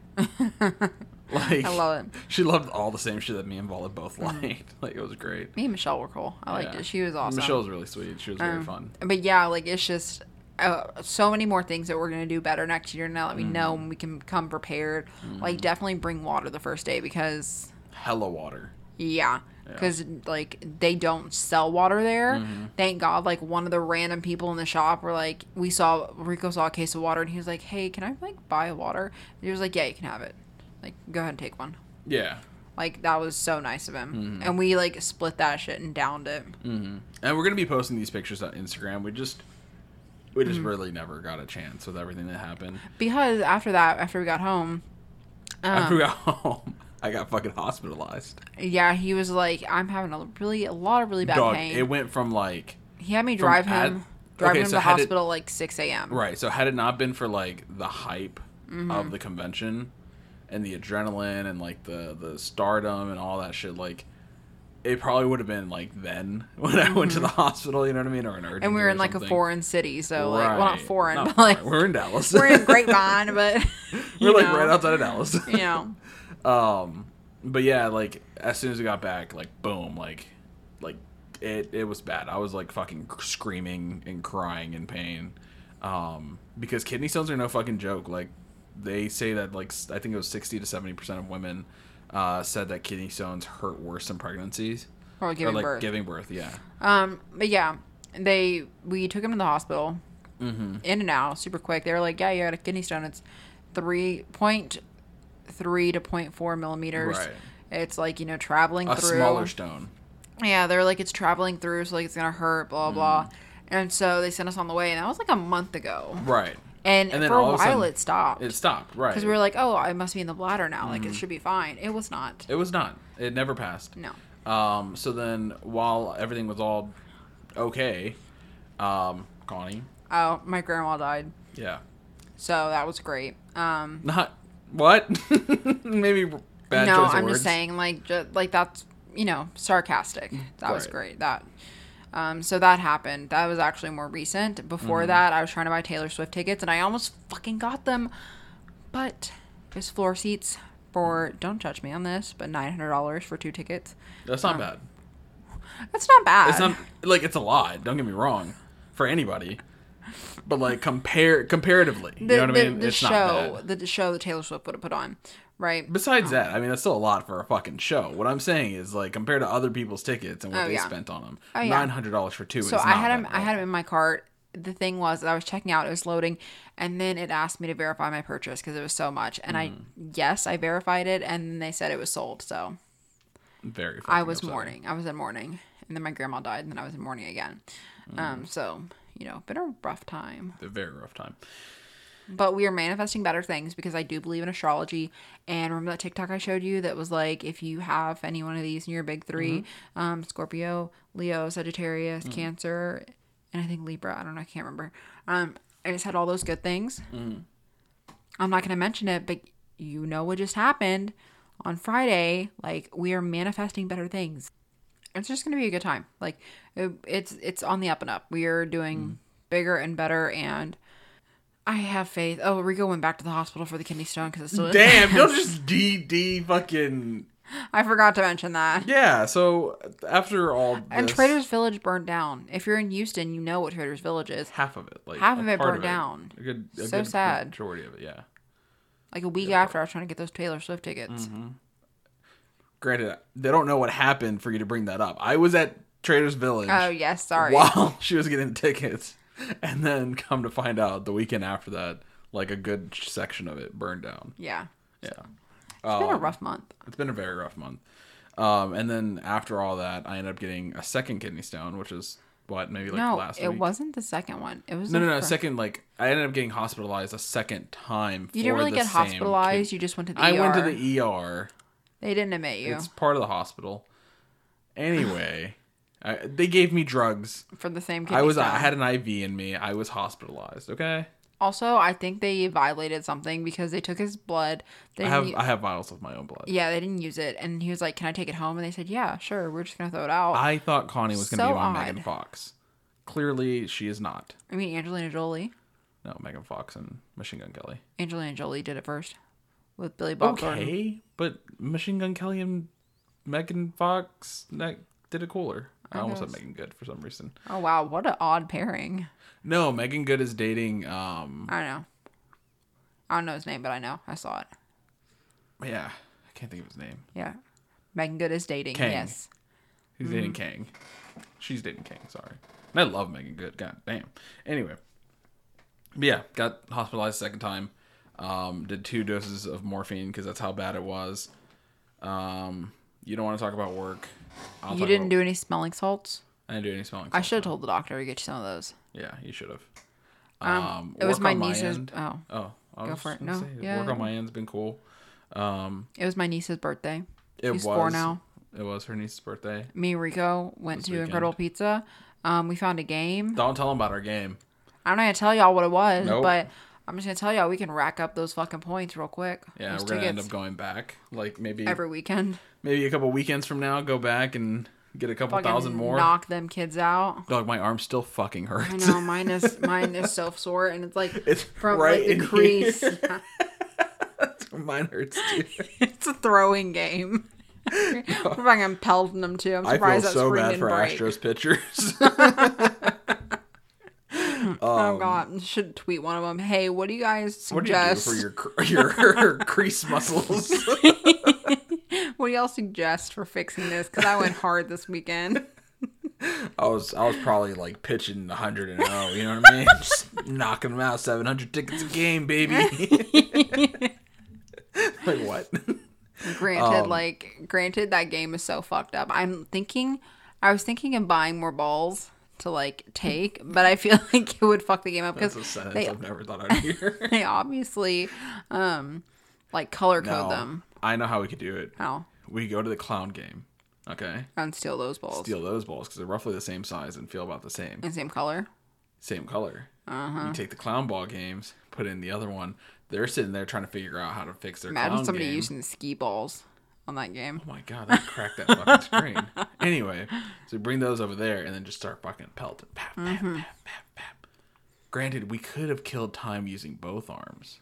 Like, I love it. She loved all the same shit that me and Vala both liked. Mm. Like, it was great. Me and Michelle were cool. I liked yeah. it. She was awesome. Michelle was really sweet. She was very um, fun. But yeah, like, it's just uh, so many more things that we're going to do better next year now that we mm. know and we can come prepared. Mm. Like, definitely bring water the first day because... Hella water. Yeah. Because, yeah. like, they don't sell water there. Mm-hmm. Thank God, like, one of the random people in the shop were like, we saw, Rico saw a case of water and he was like, hey, can I, like, buy a water? And he was like, yeah, you can have it. Like, go ahead and take one. Yeah. Like, that was so nice of him. Mm-hmm. And we, like, split that shit and downed it. Mm-hmm. And we're going to be posting these pictures on Instagram. We just, we just mm-hmm. really never got a chance with everything that happened. Because after that, after we got home. Um, after we got home, I got fucking hospitalized. Yeah, he was like, I'm having a really, a lot of really bad Dog, pain. It went from, like. He had me drive him, at, drive okay, him so to the hospital it, like six a.m. Right. So had it not been for, like, the hype mm-hmm. of the convention. And the adrenaline and, like, the, the stardom and all that shit, like, it probably would have been, like, then when mm-hmm. I went to the hospital, you know what I mean? Or an urgent And we were in, like, a foreign city, so, right. like, well, not foreign, not but, foreign. like... We're in Dallas. We're in Grapevine, but, We're, like, know. right outside of Dallas. You know. um, but, yeah, like, as soon as we got back, like, boom, like, like, it, it was bad. I was, like, fucking screaming and crying in pain. Um, because kidney stones are no fucking joke, like, they say that, like, I think it was sixty to seventy percent of women uh, said that kidney stones hurt worse than pregnancies. Or giving or, like, birth. giving birth, yeah. Um, but, yeah, they, we took him to the hospital. Mm-hmm. In and out, super quick. They were like, yeah, you got a kidney stone. It's three point three to point four millimeters. Right. It's, like, you know, traveling a through. A smaller stone. Yeah, they're like, it's traveling through, so, like, it's going to hurt, blah, blah. Mm. And so they sent us on the way, and that was, like, a month ago. Right. And, and for a while, a sudden, it stopped. It stopped, right. Because we were like, oh, I must be in the bladder now. Mm-hmm. Like, it should be fine. It was not. It was not. It never passed. No. Um. So then, while everything was all okay, um, Connie. Oh, my grandma died. Yeah. So that was great. Um. Not, what? Maybe bad no, choice of I'm words. just saying, like, just, like that's, you know, sarcastic. That right. was great. That. Um, so that happened. That was actually more recent. Before mm-hmm. that, I was trying to buy Taylor Swift tickets, and I almost fucking got them. But there's floor seats for, don't judge me on this, but nine hundred dollars for two tickets. That's not um, bad. That's not bad. It's not, like, it's a lot. Don't get me wrong. For anybody. But, like, compare comparatively. You the, know what the, I mean? The it's show, not bad. The, the show that Taylor Swift would have put on. Right. Besides um, that, I mean, that's still a lot for a fucking show. What I'm saying is, like, compared to other people's tickets and what oh, they yeah. spent on them, oh, yeah. nine hundred dollars for two. So is I not had him. bad, I had him in my cart. The thing was, I was checking out. It was loading, and then it asked me to verify my purchase because it was so much. And mm. I, yes, I verified it, and then they said it was sold. So very. I was upsetting. mourning. I was in mourning, and then my grandma died, and then I was in mourning again. Mm. Um. So you know, been a rough time. A very rough time. But we are manifesting better things because I do believe in astrology. And remember that TikTok I showed you that was like, if you have any one of these in your big three, mm-hmm. um, Scorpio, Leo, Sagittarius, mm-hmm. Cancer, and I think Libra. I don't know. I can't remember. Um, I just had all those good things. Mm-hmm. I'm not going to mention it, but you know what just happened on Friday. Like, we are manifesting better things. It's just going to be a good time. Like, it, it's it's on the up and up. We are doing mm-hmm. bigger and better, and I have faith. Oh, Rico went back to the hospital for the kidney stone because it's still. Damn, don't just D D fucking. I forgot to mention that. Yeah, so after all this, and Traders Village burned down. If you're in Houston, you know what Traders Village is. Half of it, like half of it burned of it. down. A good, a so good sad. Majority of it, yeah. Like a week after, I was trying to get those Taylor Swift tickets. Mm-hmm. Granted, they don't know what happened for you to bring that up. I was at Traders Village. Oh yes, sorry. While she was getting tickets. And then come to find out the weekend after that, like a good section of it burned down. Yeah. Yeah. It's um, been a rough month. It's been a very rough month. Um, and then after all that, I ended up getting a second kidney stone, which is what, maybe like no, last it week? wasn't the second one. It was No, the no, no. first. Second, like, I ended up getting hospitalized a second time. You for didn't really the get same hospitalized. kid- You just went to the I E R. went to the E R. They didn't admit you. It's part of the hospital. Anyway, I, they gave me drugs. For the same kidney I was. stone. I had an I V in me. I was hospitalized. Okay. Also, I think they violated something because they took his blood. They I have. didn't u- I have vials of my own blood. yeah, they didn't use it, and he was like, "Can I take it home?" And they said, "Yeah, sure. We're just gonna throw it out." I thought Connie was going to So be my odd. Megan Fox. Clearly, she is not. I mean, Angelina Jolie. No, Megan Fox and Machine Gun Kelly. Angelina Jolie did it first with Billy Bob Thornton. Okay, but Machine Gun Kelly and Megan Fox that did it cooler. I, I almost guess. said Megan Good for some reason. Oh wow, what an odd pairing. No, Megan Good is dating. Um, I don't know. I don't know his name, but I know I saw it. yeah, I can't think of his name. Yeah, Megan Good is dating. Kang. Yes. He's dating Kang. She's dating Kang. Sorry, and I love Megan Good. God damn. Anyway, but yeah, got hospitalized a second time. Um, did two doses of morphine because that's how bad it was. Um, you don't want to talk about work. I'll You talk didn't about- do any smelling salts? I didn't do any smelling. I salts, should have no. told the doctor to get you some of those. Yeah, you should have. Um, Um, it was work my on niece's. end- Oh, Oh, I Go was for it. gonna No, say, yeah. work on my end's been cool. Um, it was my niece's birthday. it She's was four now. It was her niece's birthday. Me and Rico went This to weekend. Incredible Pizza. Um, we found a game. Don't tell them about our game. I'm not gonna tell y'all what it was, Nope. but I'm just gonna tell y'all we can rack up those fucking points real quick. Yeah, Those we're gonna end tickets up going back, like maybe every weekend. maybe a couple weekends from now. Go back and get a couple Fucking thousand more. knock them kids out. Dog, my arm still fucking hurts. I know mine is mine is so sore, and it's like It's from right like the in crease. here. Mine hurts too. It's a throwing game. We're fucking pelting them too. I'm I feel surprised that so screen bad didn't for break. Astros pitchers. Oh Um, god, should tweet one of them. Hey, what do you guys What do you do suggest? for your cr- your crease muscles? What do y'all suggest for fixing this? Because I went hard this weekend. I was I was probably like pitching one hundred and oh, you know what I mean? Just knocking them out, seven hundred tickets a game, baby. Like what? Granted, Um, like granted, that game is so fucked up. I'm thinking, I was thinking of buying more balls to like take, but I feel like it would fuck the game up That's because a sentence they I've never thought I'd hear. they obviously um like color code No, them. I know how we could do it. How? We go to the clown game, okay? And steal those balls. Steal those balls because they're roughly the same size and feel about the same. And same color. Same color. Uh-huh. You take the clown ball games, put in the other one. They're sitting there trying to figure out how to fix their Imagine clown somebody game. using the ski balls on that game. Oh my god, that cracked that fucking screen. Anyway, so we bring those over there and then just start fucking pelting. Pap, pap, Mm-hmm. pap, pap, pap. Granted, we could have killed time using both arms.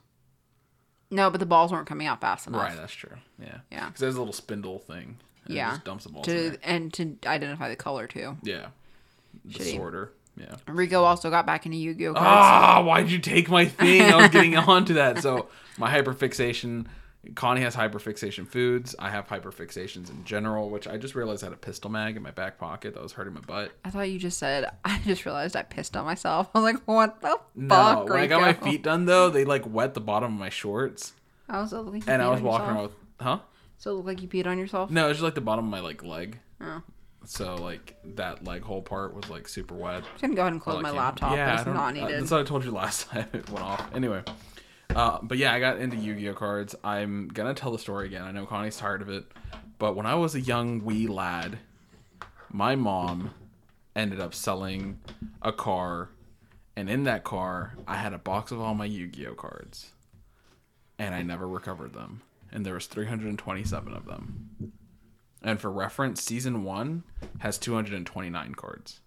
No, but the balls weren't coming out fast enough. Right, that's true. Yeah. Yeah. Because there's a little spindle thing. And Yeah. It just dumps the balls in To there. and to identify the color too. Yeah. The Shitty. sorter. Yeah. Rico also got back into Yu-Gi-Oh cards. Ah, why'd you take my thing? I was getting onto that. So my hyperfixation, Connie has hyperfixation foods. I have hyperfixations in general, which I just realized I had a pistol mag in my back pocket that was hurting my butt. I thought you just said. I just realized I pissed on myself. I was like, "What the No, fuck?" when I got my Rico? feet done though, they like wet the bottom of my shorts, I was like, and I was walking around with, huh? So it looked like you peed on yourself. No, it was just like the bottom of my like leg. Oh. So like that leg hole part was like super wet. I'm just gonna go ahead and close Well, my like, yeah. laptop. Yeah, I it's don't- not uh, needed. That's what I told you last time it went off. Anyway, uh, but yeah, I got into Yu-Gi-Oh cards. I'm gonna tell the story again. I know Connie's tired of it, but when I was a young wee lad, my mom ended up selling a car, and in that car, I had a box of all my Yu-Gi-Oh cards, and I never recovered them. And there was three hundred twenty-seven of them. And for reference, season one has two hundred twenty-nine cards.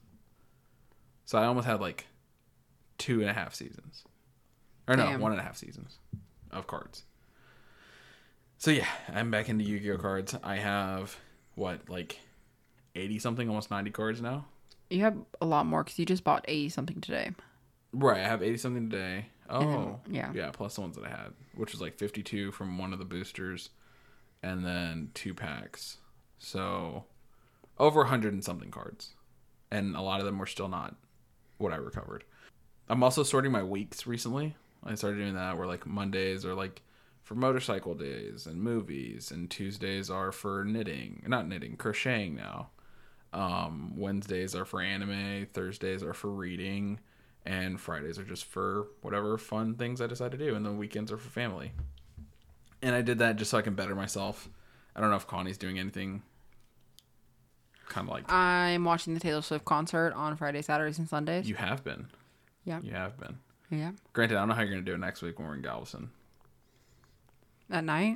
So I almost had like two and a half seasons. Or no, Damn. one and a half seasons of cards. So yeah, I'm back into Yu-Gi-Oh cards. I have, what, like eighty something, almost ninety cards now? You have a lot more because you just bought eighty something today. Right, I have eighty something today. Oh, then- yeah. Yeah, plus the ones that I had, which was like fifty-two from one of the boosters and then two packs. So over one hundred and something cards. And a lot of them were still not what I recovered. I'm also sorting my weeks recently. I started doing that where like Mondays are like for motorcycle days and movies, and Tuesdays are for knitting, not knitting, crocheting now. Um, Wednesdays are for anime, Thursdays are for reading, and Fridays are just for whatever fun things I decide to do, and the weekends are for family. And I did that just so I can better myself. I don't know if Connie's doing anything kind of like... I'm watching the Taylor Swift concert on Friday, Saturdays, and Sundays. You have been. Yeah. You have been. Yeah. Granted, I don't know how you're going to do it next week when we're in Galveston. At night?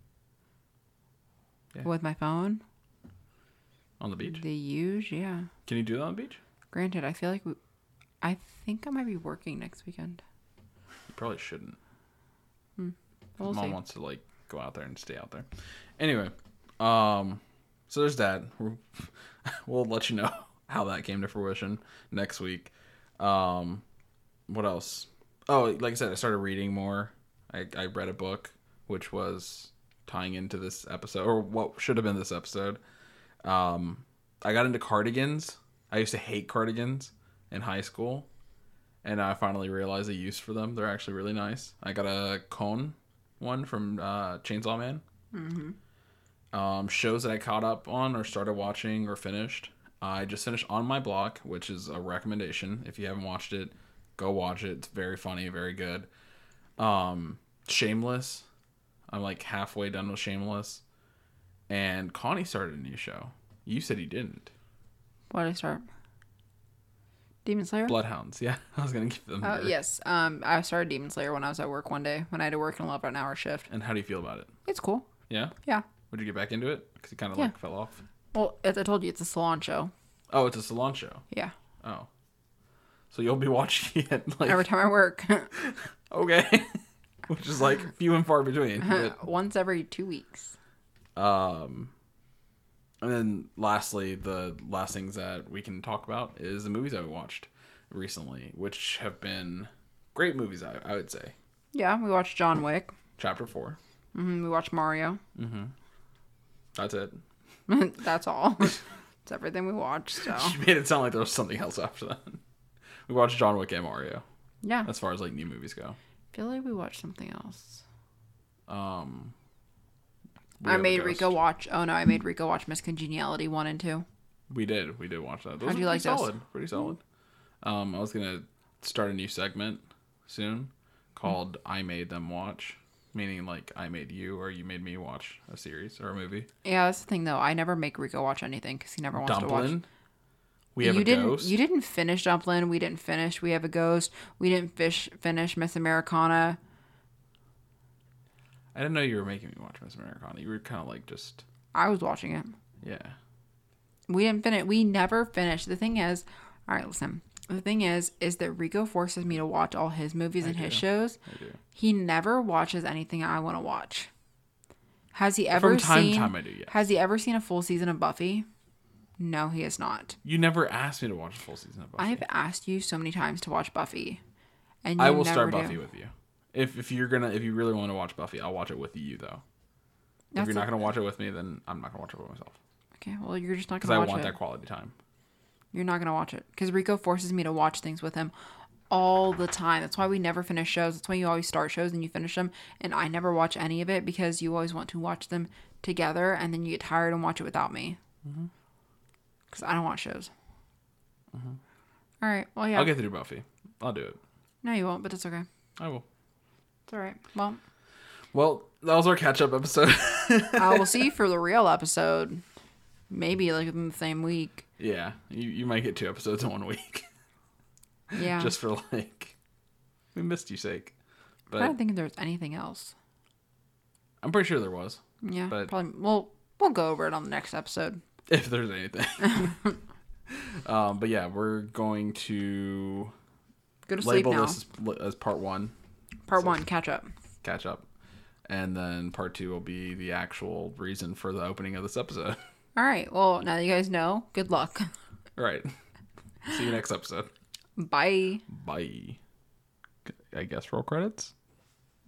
Yeah. With my phone? On the beach? The use, yeah. Can you do that on the beach? Granted, I feel like we, I think I might be working next weekend. You probably shouldn't. Hmm. We'll Mom see. wants to like go out there and stay out there. Anyway, um, so there's that. We're, we'll let you know how that came to fruition next week. Um, what else? Oh, like I said, I started reading more. I, I read a book, which was tying into this episode, or what should have been this episode. Um, I got into cardigans. I used to hate cardigans in high school, and I finally realized the use for them. They're actually really nice. I got a cone one from uh, Chainsaw Man. Mm-hmm. Um, shows that I caught up on or started watching or finished. I just finished On My Block, which is a recommendation. If you haven't watched it, go watch it. It's very funny, very good. Um, Shameless. I'm like halfway done with Shameless. And Connie started a new show. You said he didn't. What did I start? Demon Slayer? Bloodhounds. Yeah, I was going to give them. Oh, her. yes. Um, I started Demon Slayer when I was at work one day, when I had to work an eleven hour shift. And how do you feel about it? It's cool. Yeah? Yeah. Would you get back into it? Because you kind of Yeah. like fell off. Well, as I told you, it's a salon show. Oh, it's a salon show. Yeah. Oh. So you'll be watching it like... Every time I work. Okay. Which is like few and far between. But, Once every two weeks. um, and then lastly, the last things that we can talk about is the movies that we watched recently, which have been great movies, I, I would say. Yeah, we watched John Wick. Chapter four. Mm-hmm, we watched Mario. Mm-hmm. That's it. That's all. It's everything we watched, so. You made it sound like there was something else after that. We watched John Wick and Mario. Yeah. As far as like new movies go. I feel like we watched something else. Um, I made Rico watch. Oh no, I made Rico watch Miss Congeniality one and two. We did. We did watch that. Those How'd you were like pretty those? solid. Pretty solid. Um, I was gonna start a new segment soon called "I Made Them Watch," meaning like I made you or you made me watch a series or a movie. Yeah, that's the thing though. I never make Rico watch anything because he never wants to watch. Dumplin. We have you a didn't. ghost. You didn't finish Dumplin. We didn't finish. We have a ghost. We didn't fish finish Miss Americana. I didn't know you were making me watch Miss Americana. You were kind of like just I was watching it. yeah. We didn't finish. We never finished. The thing is, all right, listen. The thing is, is that Rico forces me to watch all his movies I and do. his shows. I do. He never watches anything I want to watch. Has he ever From time seen? to time, I do. Yes. Has he ever seen a full season of Buffy? No, he has not. You never asked me to watch a full season of Buffy. I've asked you so many times to watch Buffy, and you I will never start do. Buffy with you. If if you're gonna if you really want to watch Buffy, I'll watch it with you though. That's if you're not a- gonna watch it with me, then I'm not gonna watch it by myself. Okay, well, you're just not Because gonna I watch want it. that quality time. You're not gonna watch it because Rico forces me to watch things with him all the time. That's why we never finish shows. That's why you always start shows and you finish them, and I never watch any of it because you always want to watch them together, and then you get tired and watch it without me. Because I don't watch shows. Mm-hmm. All right. Well, yeah. I'll get through Buffy. I'll do it. No, you won't, but it's okay. I will. It's all right. Well, Well, that was our catch-up episode. I will see you for the real episode. Maybe like within the same week. Yeah, you, you might get two episodes in one week. Yeah. Just for like, we missed you sake. I But don't think there's anything else. I'm pretty sure there was. Yeah. But- Probably. Well, we'll go over it on the next episode. If there's anything. um, but yeah, we're going to Go to sleep label now. this as, as part one, Part so- one, catch up. catch up. And then part two will be the actual reason for the opening of this episode. All right. Well, now that you guys know, good luck. All right. See you next episode. Bye. Bye. I guess roll credits.